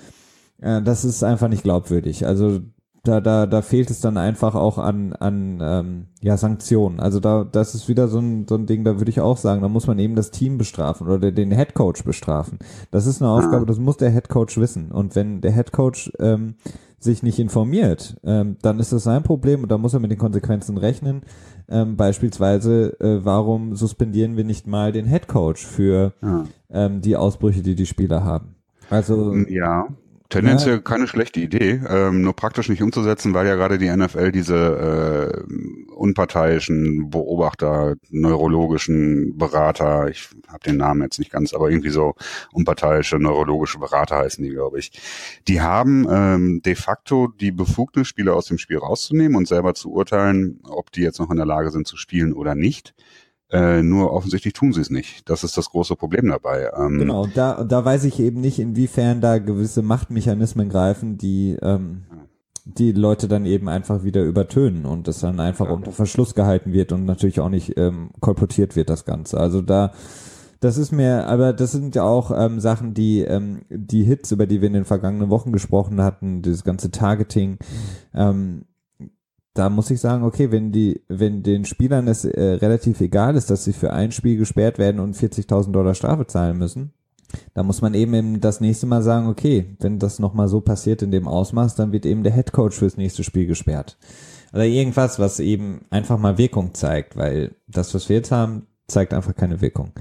Äh, das ist einfach nicht glaubwürdig. Also da da da fehlt es dann einfach auch an an ähm, ja Sanktionen. Also da das ist wieder so ein so ein Ding, da würde ich auch sagen, da muss man eben das Team bestrafen oder den Headcoach bestrafen. Das ist eine Aufgabe, das muss der Headcoach wissen. Und wenn der Headcoach ähm, sich nicht informiert, ähm, dann ist das sein Problem und da muss er mit den Konsequenzen rechnen. Ähm, beispielsweise, äh, warum suspendieren wir nicht mal den Headcoach für ja. ähm, die Ausbrüche, die die Spieler haben? Also ja, tendenziell ja, keine schlechte Idee, ähm, nur praktisch nicht umzusetzen, weil ja gerade die N F L diese äh, unparteiischen Beobachter, neurologischen Berater, ich habe den Namen jetzt nicht ganz, aber irgendwie so unparteiische neurologische Berater heißen die, glaube ich. Die haben ähm, de facto die Befugnis, Spieler aus dem Spiel rauszunehmen und selber zu urteilen, ob die jetzt noch in der Lage sind zu spielen oder nicht. Äh, nur offensichtlich tun sie es nicht. Das ist das große Problem dabei. Ähm, genau, da, da weiß ich eben nicht, inwiefern da gewisse Machtmechanismen greifen, die ähm, die Leute dann eben einfach wieder übertönen und das dann einfach Ja. unter Verschluss gehalten wird und natürlich auch nicht ähm, kolportiert wird, das Ganze. Also da, das ist mir, aber das sind ja auch ähm, Sachen, die ähm, die Hits, über die wir in den vergangenen Wochen gesprochen hatten, dieses ganze Targeting, ähm, da muss ich sagen, okay, wenn die, wenn den Spielern es äh, relativ egal ist, dass sie für ein Spiel gesperrt werden und vierzigtausend Dollar Strafe zahlen müssen, da muss man eben, eben das nächste Mal sagen, okay, wenn das nochmal so passiert in dem Ausmaß, dann wird eben der Headcoach fürs nächste Spiel gesperrt. Oder irgendwas, was eben einfach mal Wirkung zeigt, weil das, was wir jetzt haben, zeigt einfach keine Wirkung.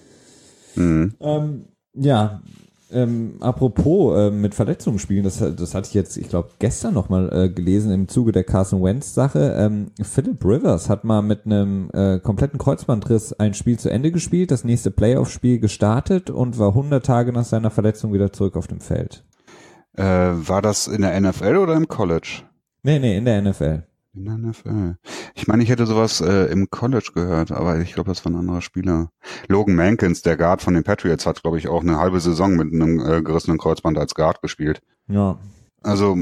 Mhm. Ähm, ja, ähm, apropos äh, mit Verletzungen spielen, das, das hatte ich jetzt, ich glaube, gestern nochmal äh, gelesen im Zuge der Carson Wentz-Sache. Ähm, Philip Rivers hat mal mit einem äh, kompletten Kreuzbandriss ein Spiel zu Ende gespielt, das nächste Playoff-Spiel gestartet und war hundert Tage nach seiner Verletzung wieder zurück auf dem Feld. Äh, war das in der N F L oder im College? Nee, nee, in der N F L. In der N F L. Ich meine, ich hätte sowas äh, im College gehört, aber ich glaube, das war ein anderer Spieler. Logan Mankins, der Guard von den Patriots, hat, glaube ich, auch eine halbe Saison mit einem äh, gerissenen Kreuzband als Guard gespielt. Ja. Also,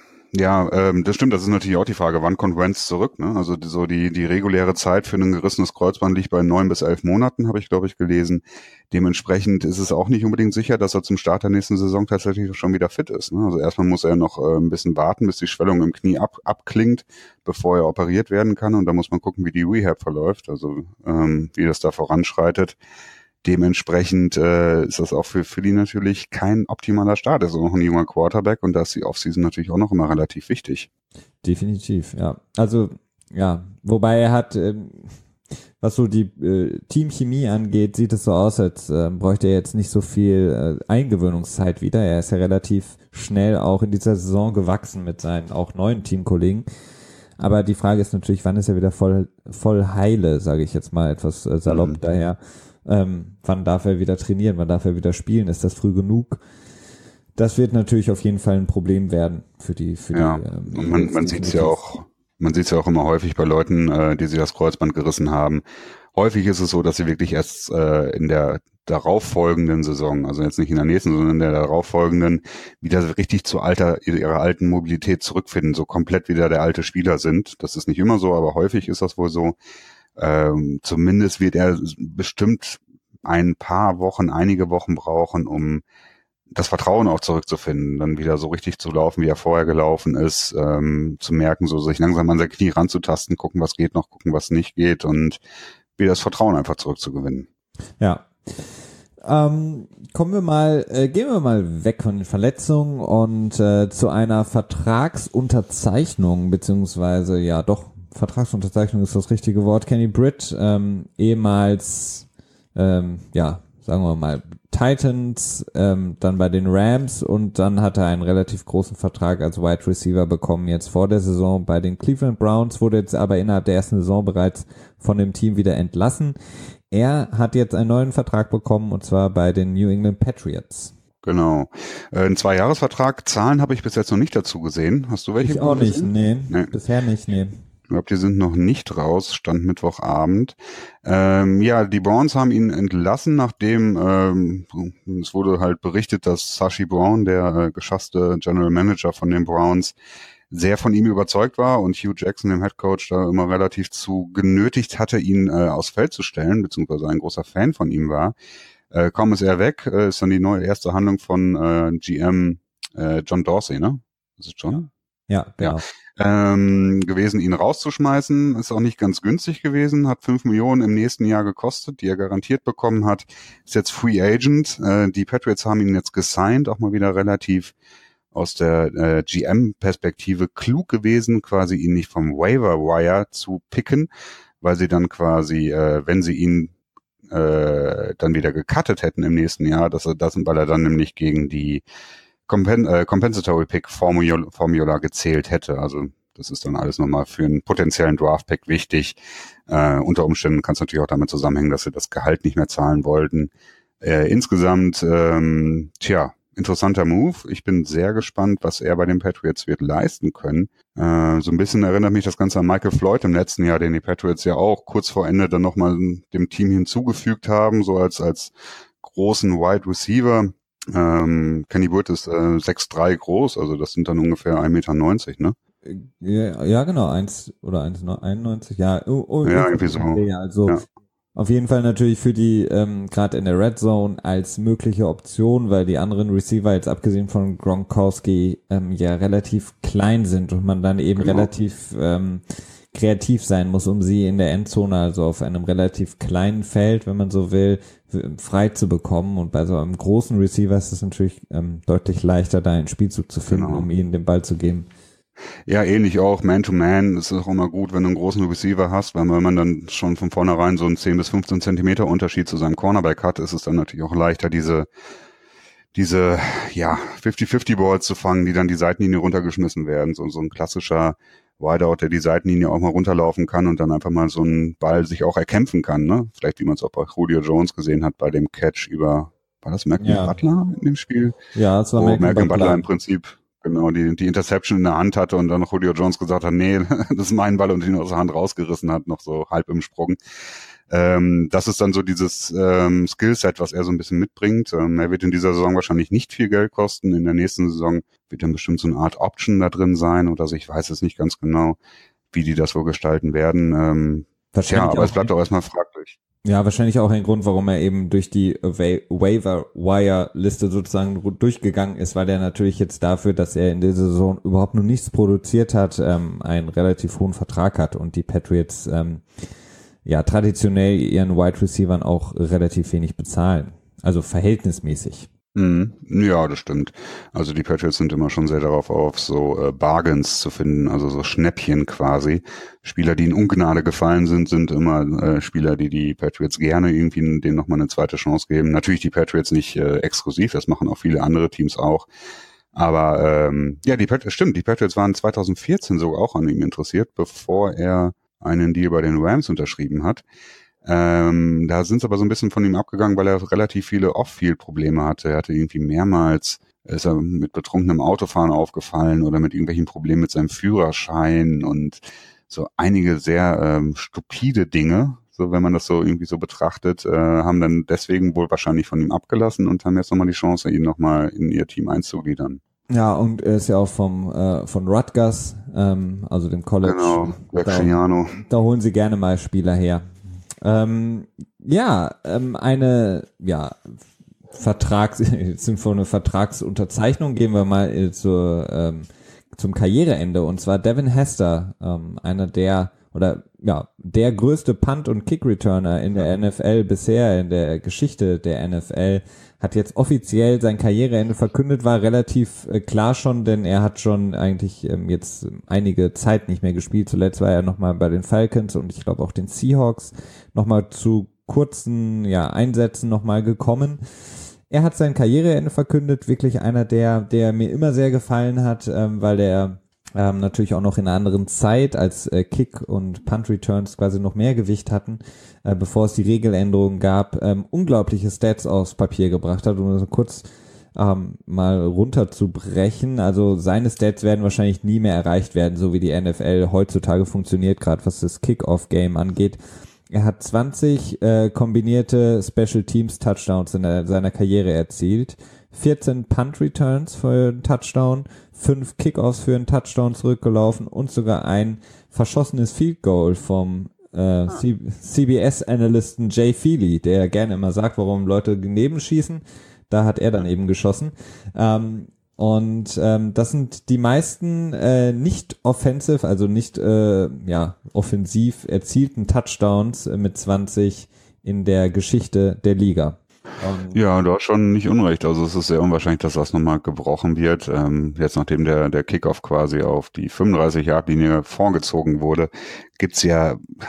ja, ähm, das stimmt, das ist natürlich auch die Frage, wann kommt Wentz zurück, ne? Also die, so die die reguläre Zeit für ein gerissenes Kreuzband liegt bei neun bis elf Monaten, habe ich, glaube ich, gelesen. Dementsprechend ist es auch nicht unbedingt sicher, dass er zum Start der nächsten Saison tatsächlich schon wieder fit ist, ne? Also erstmal muss er noch äh, ein bisschen warten, bis die Schwellung im Knie ab, abklingt, bevor er operiert werden kann, und da muss man gucken, wie die Rehab verläuft, also ähm, wie das da voranschreitet. Dementsprechend äh, ist das auch für Philly natürlich kein optimaler Start. Er ist auch noch ein junger Quarterback und da ist die Offseason natürlich auch noch immer relativ wichtig. Definitiv, ja. Also, ja, wobei er hat, ähm, was so die äh, Teamchemie angeht, sieht es so aus, als äh, bräuchte er jetzt nicht so viel äh, Eingewöhnungszeit wieder. Er ist ja relativ schnell auch in dieser Saison gewachsen mit seinen auch neuen Teamkollegen. Aber die Frage ist natürlich, wann ist er wieder voll voll heile, sage ich jetzt mal etwas äh, salopp Mhm. daher. Ähm, wann darf er wieder trainieren, wann darf er wieder spielen, ist das früh genug? Das wird natürlich auf jeden Fall ein Problem werden für die für Ja, die ähm, und man, Eagles, man sieht es ja definitiv. auch, man sieht es ja auch immer häufig bei Leuten, äh, die sich das Kreuzband gerissen haben. Häufig ist es so, dass sie wirklich erst äh, in der darauffolgenden Saison, also jetzt nicht in der nächsten, sondern in der darauffolgenden, wieder richtig zu alter, ihrer alten Mobilität zurückfinden, so komplett wieder der alte Spieler sind. Das ist nicht immer so, aber häufig ist das wohl so. Ähm, zumindest wird er bestimmt ein paar Wochen, einige Wochen brauchen, um das Vertrauen auch zurückzufinden, dann wieder so richtig zu laufen, wie er vorher gelaufen ist, ähm, zu merken, so sich langsam an sein Knie ranzutasten, gucken, was geht noch, gucken, was nicht geht und wieder das Vertrauen einfach zurückzugewinnen. Ja. Ähm, kommen wir mal, äh, gehen wir mal weg von den Verletzungen und äh, zu einer Vertragsunterzeichnung, beziehungsweise ja doch, Vertragsunterzeichnung ist das richtige Wort. Kenny Britt, ähm, ehemals, ähm, ja, sagen wir mal, Titans, ähm, dann bei den Rams und dann hat er einen relativ großen Vertrag als Wide Receiver bekommen jetzt vor der Saison bei den Cleveland Browns, wurde jetzt aber innerhalb der ersten Saison bereits von dem Team wieder entlassen. Er hat jetzt einen neuen Vertrag bekommen und zwar bei den New England Patriots. Genau. Äh, ein Zwei-Jahres-Vertrag, Zahlen habe ich bis jetzt noch nicht dazu gesehen. Hast du welche? Ich auch nicht, gesehen? nee, Nee. bisher nicht, nee. Ich glaube, die sind noch nicht raus, stand Mittwochabend. Ähm, ja, die Browns haben ihn entlassen, nachdem ähm, es wurde halt berichtet, dass Sashi Brown, der äh, geschasste General Manager von den Browns, sehr von ihm überzeugt war und Hugh Jackson, dem Head Coach, da immer relativ zu genötigt hatte, ihn äh, aufs Feld zu stellen, beziehungsweise ein großer Fan von ihm war. Äh, kaum ist er weg, äh, ist dann die neue erste Handlung von äh, G M äh, John Dorsey, ne? Ist es John? Ja, genau. Ja. Ähm, gewesen, ihn rauszuschmeißen. Ist auch nicht ganz günstig gewesen, hat fünf Millionen im nächsten Jahr gekostet, die er garantiert bekommen hat. Ist jetzt Free Agent. Äh, die Patriots haben ihn jetzt gesigned, auch mal wieder relativ aus der äh, G M-Perspektive klug gewesen, quasi ihn nicht vom Waiver Wire zu picken, weil sie dann quasi, äh, wenn sie ihn äh, dann wieder gecuttet hätten im nächsten Jahr, dass er das, weil er dann nämlich gegen die Compen äh, Compensatory Pick Formula, Formula gezählt hätte. Also das ist dann alles nochmal für einen potenziellen Draft-Pick wichtig. Äh, unter Umständen kann es natürlich auch damit zusammenhängen, dass sie das Gehalt nicht mehr zahlen wollten. Äh, insgesamt, ähm, tja, interessanter Move. Ich bin sehr gespannt, was er bei den Patriots wird leisten können. Äh, so ein bisschen erinnert mich das Ganze an Michael Floyd im letzten Jahr, den die Patriots ja auch kurz vor Ende dann nochmal dem Team hinzugefügt haben, so als als großen Wide Receiver. Ähm, Kenny Wood ist äh, sechs drei groß, also das sind dann ungefähr ein Meter neunzig, ne? Ja, ja genau, eins oder eins einundneunzig, ja. Oh, oh, ja, irgendwie so. Also ja. Auf jeden Fall natürlich für die, ähm, gerade in der Red Zone als mögliche Option, weil die anderen Receiver jetzt abgesehen von Gronkowski ähm, ja relativ klein sind und man dann eben genau. relativ ähm, kreativ sein muss, um sie in der Endzone, also auf einem relativ kleinen Feld, wenn man so will, frei zu bekommen. Und bei so einem großen Receiver ist es natürlich ähm, deutlich leichter, da einen Spielzug zu finden, genau. um ihnen den Ball zu geben. Ja, ähnlich auch, Man-to-Man, es ist auch immer gut, wenn du einen großen Receiver hast, weil wenn man dann schon von vornherein so einen zehn bis fünfzehn Zentimeter Unterschied zu seinem Cornerback hat, ist es dann natürlich auch leichter, diese, diese, ja, fünfzig fünfzig Balls zu fangen, die dann die Seitenlinie runtergeschmissen werden. So, so ein klassischer Wideout, der die Seitenlinie auch mal runterlaufen kann und dann einfach mal so einen Ball sich auch erkämpfen kann, ne? Vielleicht, wie man es auch bei Julio Jones gesehen hat, bei dem Catch über, war das Malcolm ja. Butler in dem Spiel? Ja, es war Wo Malcolm, Malcolm Butler. Butler im Prinzip genau, die, die Interception in der Hand hatte und dann Julio Jones gesagt hat, nee, das ist mein Ball und ihn aus der Hand rausgerissen hat, noch so halb im Sprung. Ähm, das ist dann so dieses ähm, Skillset, was er so ein bisschen mitbringt. Ähm, er wird in dieser Saison wahrscheinlich nicht viel Geld kosten. In der nächsten Saison wird dann bestimmt so eine Art Option da drin sein oder so. Ich weiß es nicht ganz genau, wie die das wohl gestalten werden. Ähm, ja, aber es bleibt auch erstmal fraglich. Ja, wahrscheinlich auch ein Grund, warum er eben durch die Waiver-Wire-Liste sozusagen durchgegangen ist, weil er natürlich jetzt dafür, dass er in dieser Saison überhaupt noch nichts produziert hat, ähm, einen relativ hohen Vertrag hat und die Patriots ähm, ja traditionell ihren Wide Receivern auch relativ wenig bezahlen. Also verhältnismäßig. Mhm. Ja, das stimmt. Also die Patriots sind immer schon sehr darauf auf, so äh, Bargains zu finden, also so Schnäppchen quasi. Spieler, die in Ungnade gefallen sind, sind immer äh, Spieler, die die Patriots gerne irgendwie denen nochmal eine zweite Chance geben. Natürlich die Patriots nicht äh, exklusiv, das machen auch viele andere Teams auch. Aber ähm, ja, die Patriots, stimmt, die Patriots waren zwanzig vierzehn sogar auch an ihm interessiert, bevor er einen Deal bei den Rams unterschrieben hat. Ähm, da sind sie aber so ein bisschen von ihm abgegangen, weil er relativ viele Off-Field-Probleme hatte. Er hatte irgendwie mehrmals, ist er mit betrunkenem Autofahren aufgefallen oder mit irgendwelchen Problemen mit seinem Führerschein und so einige sehr ähm, stupide Dinge, so wenn man das so irgendwie so betrachtet, äh, haben dann deswegen wohl wahrscheinlich von ihm abgelassen und haben jetzt nochmal die Chance, ihn nochmal in ihr Team einzugliedern. Ja, und er ist ja auch vom äh, von Rutgers, ähm, also dem College. Genau, da, da holen sie gerne mal Spieler her. Ähm, ja, ähm, eine, ja, Vertrags, jetzt sind wir eine Vertragsunterzeichnung, gehen wir mal äh, zur, ähm, zum Karriereende, und zwar Devin Hester, ähm, einer der, oder, ja, der größte Punt- und Kick-Returner in der N F L bisher, in der Geschichte der N F L, hat jetzt offiziell sein Karriereende verkündet, war relativ äh, klar schon, denn er hat schon eigentlich ähm, jetzt einige Zeit nicht mehr gespielt. Zuletzt war er nochmal bei den Falcons und ich glaube auch den Seahawks nochmal zu kurzen ja, Einsätzen nochmal gekommen. Er hat sein Karriereende verkündet, wirklich einer, der der mir immer sehr gefallen hat, ähm, weil der ähm, natürlich auch noch in einer anderen Zeit als äh, Kick- und Punt-Returns quasi noch mehr Gewicht hatten, äh, bevor es die Regeländerungen gab, ähm, unglaubliche Stats aufs Papier gebracht hat, um das kurz ähm, mal runterzubrechen. Also seine Stats werden wahrscheinlich nie mehr erreicht werden, so wie die N F L heutzutage funktioniert, gerade was das Kick-Off-Game angeht. Er hat zwanzig äh, kombinierte Special Teams Touchdowns in der, seiner Karriere erzielt, vierzehn Punt Returns für einen Touchdown, fünf Kickoffs für einen Touchdown zurückgelaufen und sogar ein verschossenes Field Goal vom äh, C B S-Analysten Jay Feely, der gerne immer sagt, warum Leute daneben schießen. Da hat er dann eben geschossen. Ähm, Und ähm, das sind die meisten äh, nicht offensive, also nicht äh, ja offensiv erzielten Touchdowns äh, mit zwanzig in der Geschichte der Liga. Und ja, du hast schon nicht unrecht. Also es ist sehr unwahrscheinlich, dass das nochmal gebrochen wird. Ähm, jetzt nachdem der der Kickoff quasi auf die fünfunddreißig Yard Linie vorgezogen wurde, gibt's ja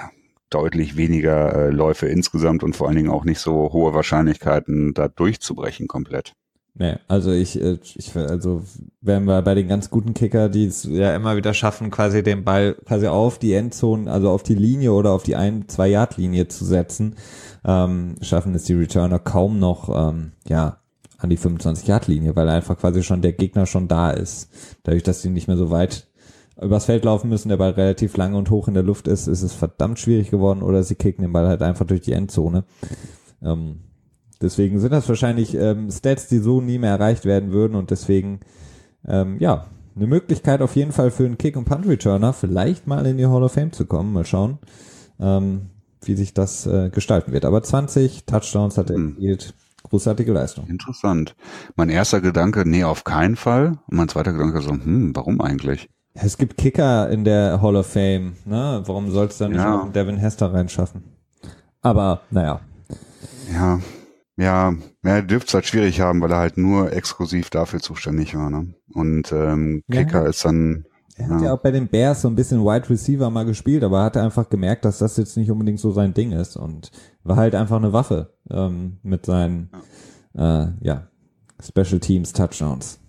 deutlich weniger äh, Läufe insgesamt und vor allen Dingen auch nicht so hohe Wahrscheinlichkeiten, da durchzubrechen komplett. Nee, also ich, ich, also wenn wir bei den ganz guten Kicker, die es ja immer wieder schaffen, quasi den Ball quasi auf die Endzone, also auf die Linie oder auf die ein-, zwei-Yard-Linie zu setzen, ähm, schaffen es die Returner kaum noch, ähm, ja, an die fünfundzwanzig-Yard-Linie, weil einfach quasi schon der Gegner schon da ist. Dadurch, dass die nicht mehr so weit übers Feld laufen müssen, der Ball relativ lange und hoch in der Luft ist, ist es verdammt schwierig geworden, oder sie kicken den Ball halt einfach durch die Endzone. Ähm, Deswegen sind das wahrscheinlich ähm, Stats, die so nie mehr erreicht werden würden, und deswegen, ähm, ja, eine Möglichkeit auf jeden Fall für einen Kick- und Punt-Returner, vielleicht mal in die Hall of Fame zu kommen. Mal schauen, ähm, wie sich das äh, gestalten wird. Aber zwanzig Touchdowns hat er erzielt. Großartige Leistung. Interessant. Mein erster Gedanke, nee, auf keinen Fall. Und mein zweiter Gedanke so, hm, warum eigentlich? Ja, es gibt Kicker in der Hall of Fame, ne? Warum soll es dann nicht Ja. auch Devin Hester reinschaffen? Aber, naja. Ja, ja, er dürfte es halt schwierig haben, weil er halt nur exklusiv dafür zuständig war, ne? Und ähm, Kicker Ja. ist dann... Er hat ja. ja auch bei den Bears so ein bisschen Wide Receiver mal gespielt, aber hat einfach gemerkt, dass das jetzt nicht unbedingt so sein Ding ist, und war halt einfach eine Waffe ähm, mit seinen ja. Äh, ja, Special Teams Touchdowns.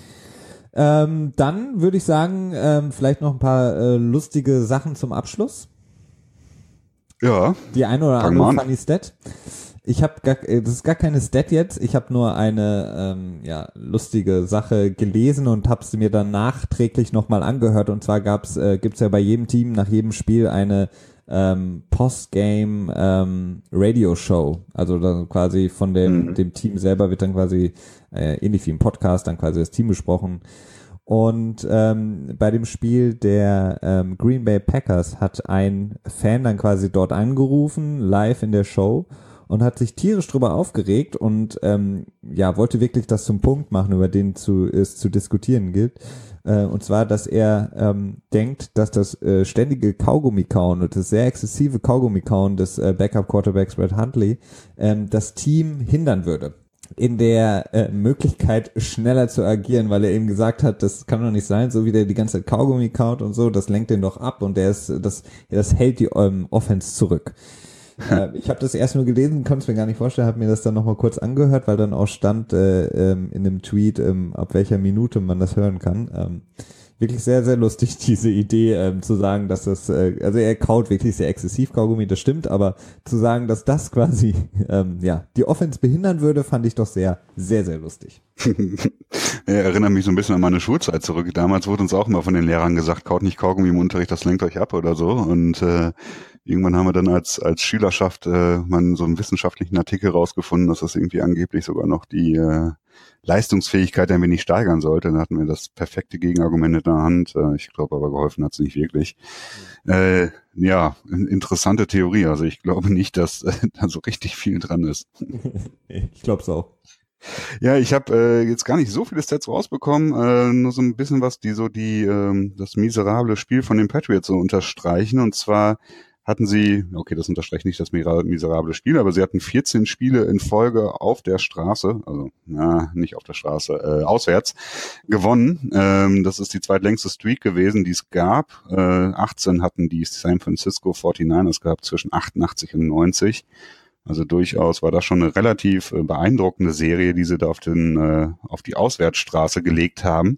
Ähm, dann würde ich sagen, ähm, vielleicht noch ein paar äh, lustige Sachen zum Abschluss. Ja. Die eine oder andere Funny Stat. Ich habe gar, das ist gar keine Stat jetzt. Ich habe nur eine ähm, ja lustige Sache gelesen und habe sie mir dann nachträglich nochmal angehört. Und zwar gab's, äh, gibt's ja bei jedem Team nach jedem Spiel eine ähm, Postgame ähm, Radio-Show. Also dann quasi von dem mhm. dem Team selber wird dann quasi äh, ähnlich wie im Podcast dann quasi das Team besprochen. Und ähm, bei dem Spiel der ähm, Green Bay Packers hat ein Fan dann quasi dort angerufen, live in der Show, und hat sich tierisch drüber aufgeregt und ähm, ja wollte wirklich das zum Punkt machen, über den zu, es zu diskutieren gilt. Äh, und zwar, dass er ähm, denkt, dass das äh, ständige Kaugummi-Kauen und das sehr exzessive Kaugummi-Kauen des äh, Backup-Quarterbacks Brett Hundley ähm, das Team hindern würde in der äh, Möglichkeit, schneller zu agieren, weil er eben gesagt hat, das kann doch nicht sein, so wie der die ganze Zeit Kaugummi kaut und so, das lenkt den doch ab, und der ist, das, das hält die ähm, Offense zurück. äh, ich habe das erst nur gelesen, konnte es mir gar nicht vorstellen, habe mir das dann nochmal kurz angehört, weil dann auch stand äh, ähm, in dem Tweet, ähm, ab welcher Minute man das hören kann. Ähm, wirklich sehr, sehr lustig, diese Idee ähm, zu sagen, dass das, äh, also er kaut wirklich sehr exzessiv Kaugummi, das stimmt, aber zu sagen, dass das quasi ähm, ja die Offense behindern würde, fand ich doch sehr, sehr, sehr lustig. Ja, erinnert mich so ein bisschen an meine Schulzeit zurück. Damals wurde uns auch immer von den Lehrern gesagt, kaut nicht Kaugummi im Unterricht, das lenkt euch ab oder so. Und äh, irgendwann haben wir dann als als Schülerschaft äh, mal so einen wissenschaftlichen Artikel rausgefunden, dass das irgendwie angeblich sogar noch die äh, Leistungsfähigkeit ein wenig steigern sollte. Dann hatten wir das perfekte Gegenargument in der Hand. Äh, ich glaube aber, geholfen hat es nicht wirklich. Mhm. Äh, ja, interessante Theorie. Also ich glaube nicht, dass äh, da so richtig viel dran ist. Ich glaube es auch. Ja, ich habe äh, jetzt gar nicht so viele Stats rausbekommen, äh, nur so ein bisschen was, die so die ähm, das miserable Spiel von den Patriots so unterstreichen. Und zwar hatten sie, okay, das unterstreicht nicht das miserable Spiel, aber sie hatten vierzehn Spiele in Folge auf der Straße, also na, nicht auf der Straße, äh, auswärts, gewonnen. Ähm, das ist die zweitlängste Streak gewesen, die es gab. Äh, achtzehn hatten die San Francisco forty-niners gehabt, zwischen achtundachtzig und neunzig. Also durchaus war das schon eine relativ äh, beeindruckende Serie, die sie da auf den äh, auf die Auswärtsstraße gelegt haben.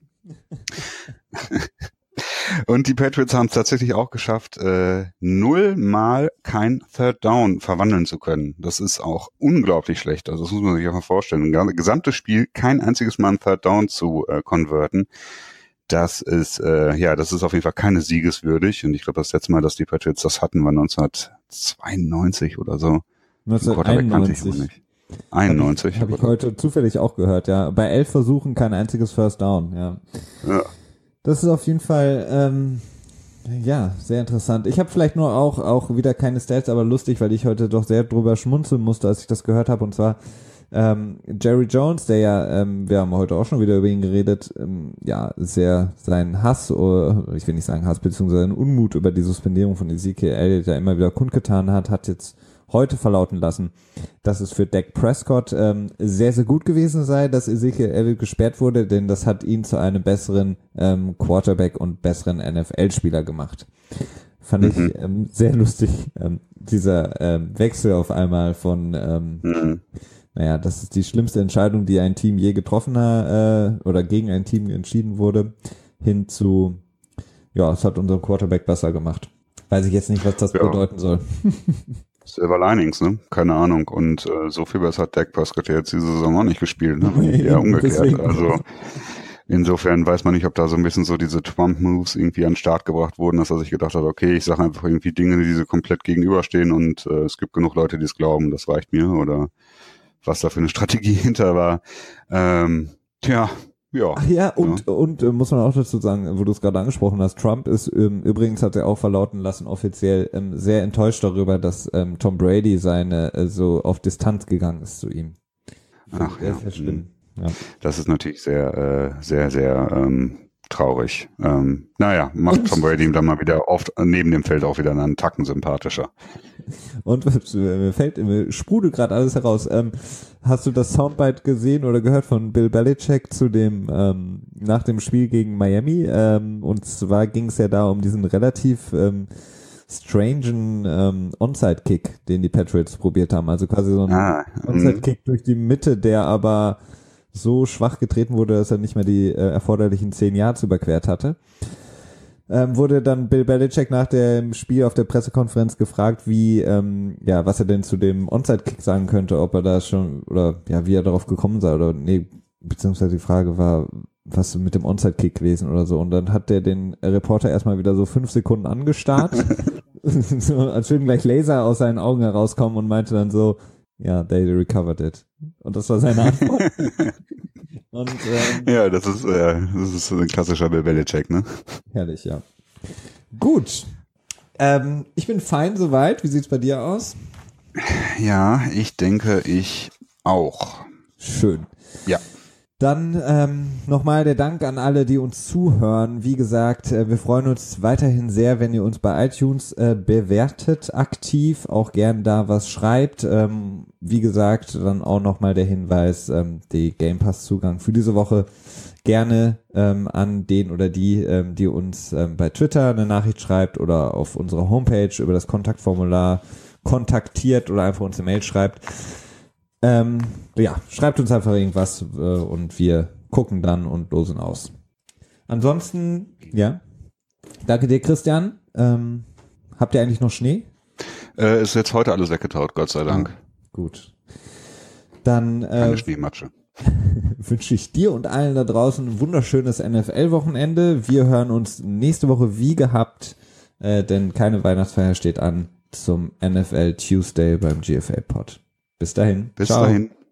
Und die Patriots haben es tatsächlich auch geschafft, äh, nullmal kein Third Down verwandeln zu können. Das ist auch unglaublich schlecht. Also das muss man sich einfach vorstellen. Ein gesamtes Spiel, kein einziges Mal ein Third Down zu äh, konverten. Das ist, äh, ja, das ist auf jeden Fall keine siegeswürdig. Und ich glaube, das letzte Mal, dass die Patriots das hatten, war neunzehnhundertzweiundneunzig oder so. neunzehnhunderteinundneunzig. einundneunzig. Habe ich, hab ich heute zufällig auch gehört, ja. Bei elf Versuchen kein einziges First Down, ja. Ja. Das ist auf jeden Fall, ähm, ja, sehr interessant. Ich habe vielleicht nur auch auch wieder keine Stats, aber lustig, weil ich heute doch sehr drüber schmunzeln musste, als ich das gehört habe. Und zwar ähm, Jerry Jones, der ja, ähm, wir haben heute auch schon wieder über ihn geredet, ähm, ja, sehr seinen Hass, oder ich will nicht sagen Hass, beziehungsweise seinen Unmut über die Suspendierung von Ezekiel Elliott ja immer wieder kundgetan hat, hat jetzt heute verlauten lassen, dass es für Dak Prescott ähm, sehr, sehr gut gewesen sei, dass Ezekiel Elliott gesperrt wurde, denn das hat ihn zu einem besseren ähm, Quarterback und besseren N F L-Spieler gemacht. Fand mhm. ich ähm, sehr lustig. Ähm, dieser ähm, Wechsel auf einmal von, ähm, Mhm. naja, das ist die schlimmste Entscheidung, die ein Team je getroffen hat, äh, oder gegen ein Team entschieden wurde, hin zu, ja, es hat unseren Quarterback besser gemacht. Weiß ich jetzt nicht, was das Ja. bedeuten soll. Silver Linings, ne? Keine Ahnung. Und äh, so viel besser hat Dak Prescott ja jetzt diese Saison auch nicht gespielt, ne? Nee, Eher umgekehrt. deswegen. Also insofern weiß man nicht, ob da so ein bisschen so diese Trump-Moves irgendwie an den Start gebracht wurden, dass er sich gedacht hat, okay, ich sage einfach irgendwie Dinge, die so komplett gegenüberstehen und äh, es gibt genug Leute, die es glauben, das reicht mir, oder was da für eine Strategie hinter war. Ähm, tja, ja. Ach ja, und, ja. und äh, muss man auch dazu sagen, wo du es gerade angesprochen hast, Trump ist, ähm, übrigens hat er auch verlauten lassen, offiziell ähm, sehr enttäuscht darüber, dass ähm, Tom Brady seine äh, so auf Distanz gegangen ist zu ihm. Ach, Der ja. ist ja schlimm. Ja. Das ist natürlich sehr, äh, sehr, sehr ähm, traurig. Ähm, naja, macht Und- Tom Brady ihm dann mal wieder oft neben dem Feld auch wieder einen Tacken sympathischer. Und mir fällt, mir sprudelt gerade alles heraus. Ähm, hast du das Soundbite gesehen oder gehört von Bill Belichick zu dem ähm, nach dem Spiel gegen Miami? Ähm, und zwar ging es ja da um diesen relativ ähm, strangen ähm, Onside-Kick, den die Patriots probiert haben. Also quasi so ein Ah, Onside-Kick durch die Mitte, der aber so schwach getreten wurde, dass er nicht mehr die äh, erforderlichen zehn Yards überquert hatte. Ähm, wurde dann Bill Belichick nach dem Spiel auf der Pressekonferenz gefragt, wie, ähm, ja, was er denn zu dem Onside-Kick sagen könnte, ob er da schon, oder, ja, wie er darauf gekommen sei, oder, nee, beziehungsweise die Frage war, was mit dem Onside-Kick gewesen oder so. Und dann hat der den Reporter erstmal wieder so fünf Sekunden angestarrt, so, als würden gleich Laser aus seinen Augen herauskommen und meinte dann so, ja, they recovered it. Und das war seine Antwort. Und, ähm, ja, das ist, äh, das ist ein klassischer Bill Belichick, ne? herrlich, ja. Gut. Ähm, ich bin fein soweit. Wie sieht's bei dir aus? Ja, ich denke, ich auch. Schön. Ja. Dann ähm, nochmal der Dank an alle, die uns zuhören. Wie gesagt, äh, wir freuen uns weiterhin sehr, wenn ihr uns bei iTunes äh, bewertet, aktiv, auch gern da was schreibt. Ähm, wie gesagt, dann auch nochmal der Hinweis, ähm, die Game Pass Zugang für diese Woche gerne ähm, an den oder die, ähm, die uns ähm, bei Twitter eine Nachricht schreibt oder auf unserer Homepage über das Kontaktformular kontaktiert oder einfach uns eine Mail schreibt. Ähm, ja, schreibt uns einfach irgendwas äh, und wir gucken dann und losen aus. Ansonsten, ja, danke dir, Christian. Ähm, habt ihr eigentlich noch Schnee? Äh, ist jetzt heute alles weggetaut, Gott sei Dank. Ah, gut. Dann Keine äh, Schneematsche. wünsche ich dir und allen da draußen ein wunderschönes N F L-Wochenende. Wir hören uns nächste Woche wie gehabt, äh, denn keine Weihnachtsfeier steht an, zum N F L Tuesday beim G F A Pod. Bis dahin. Bis Ciao. dahin.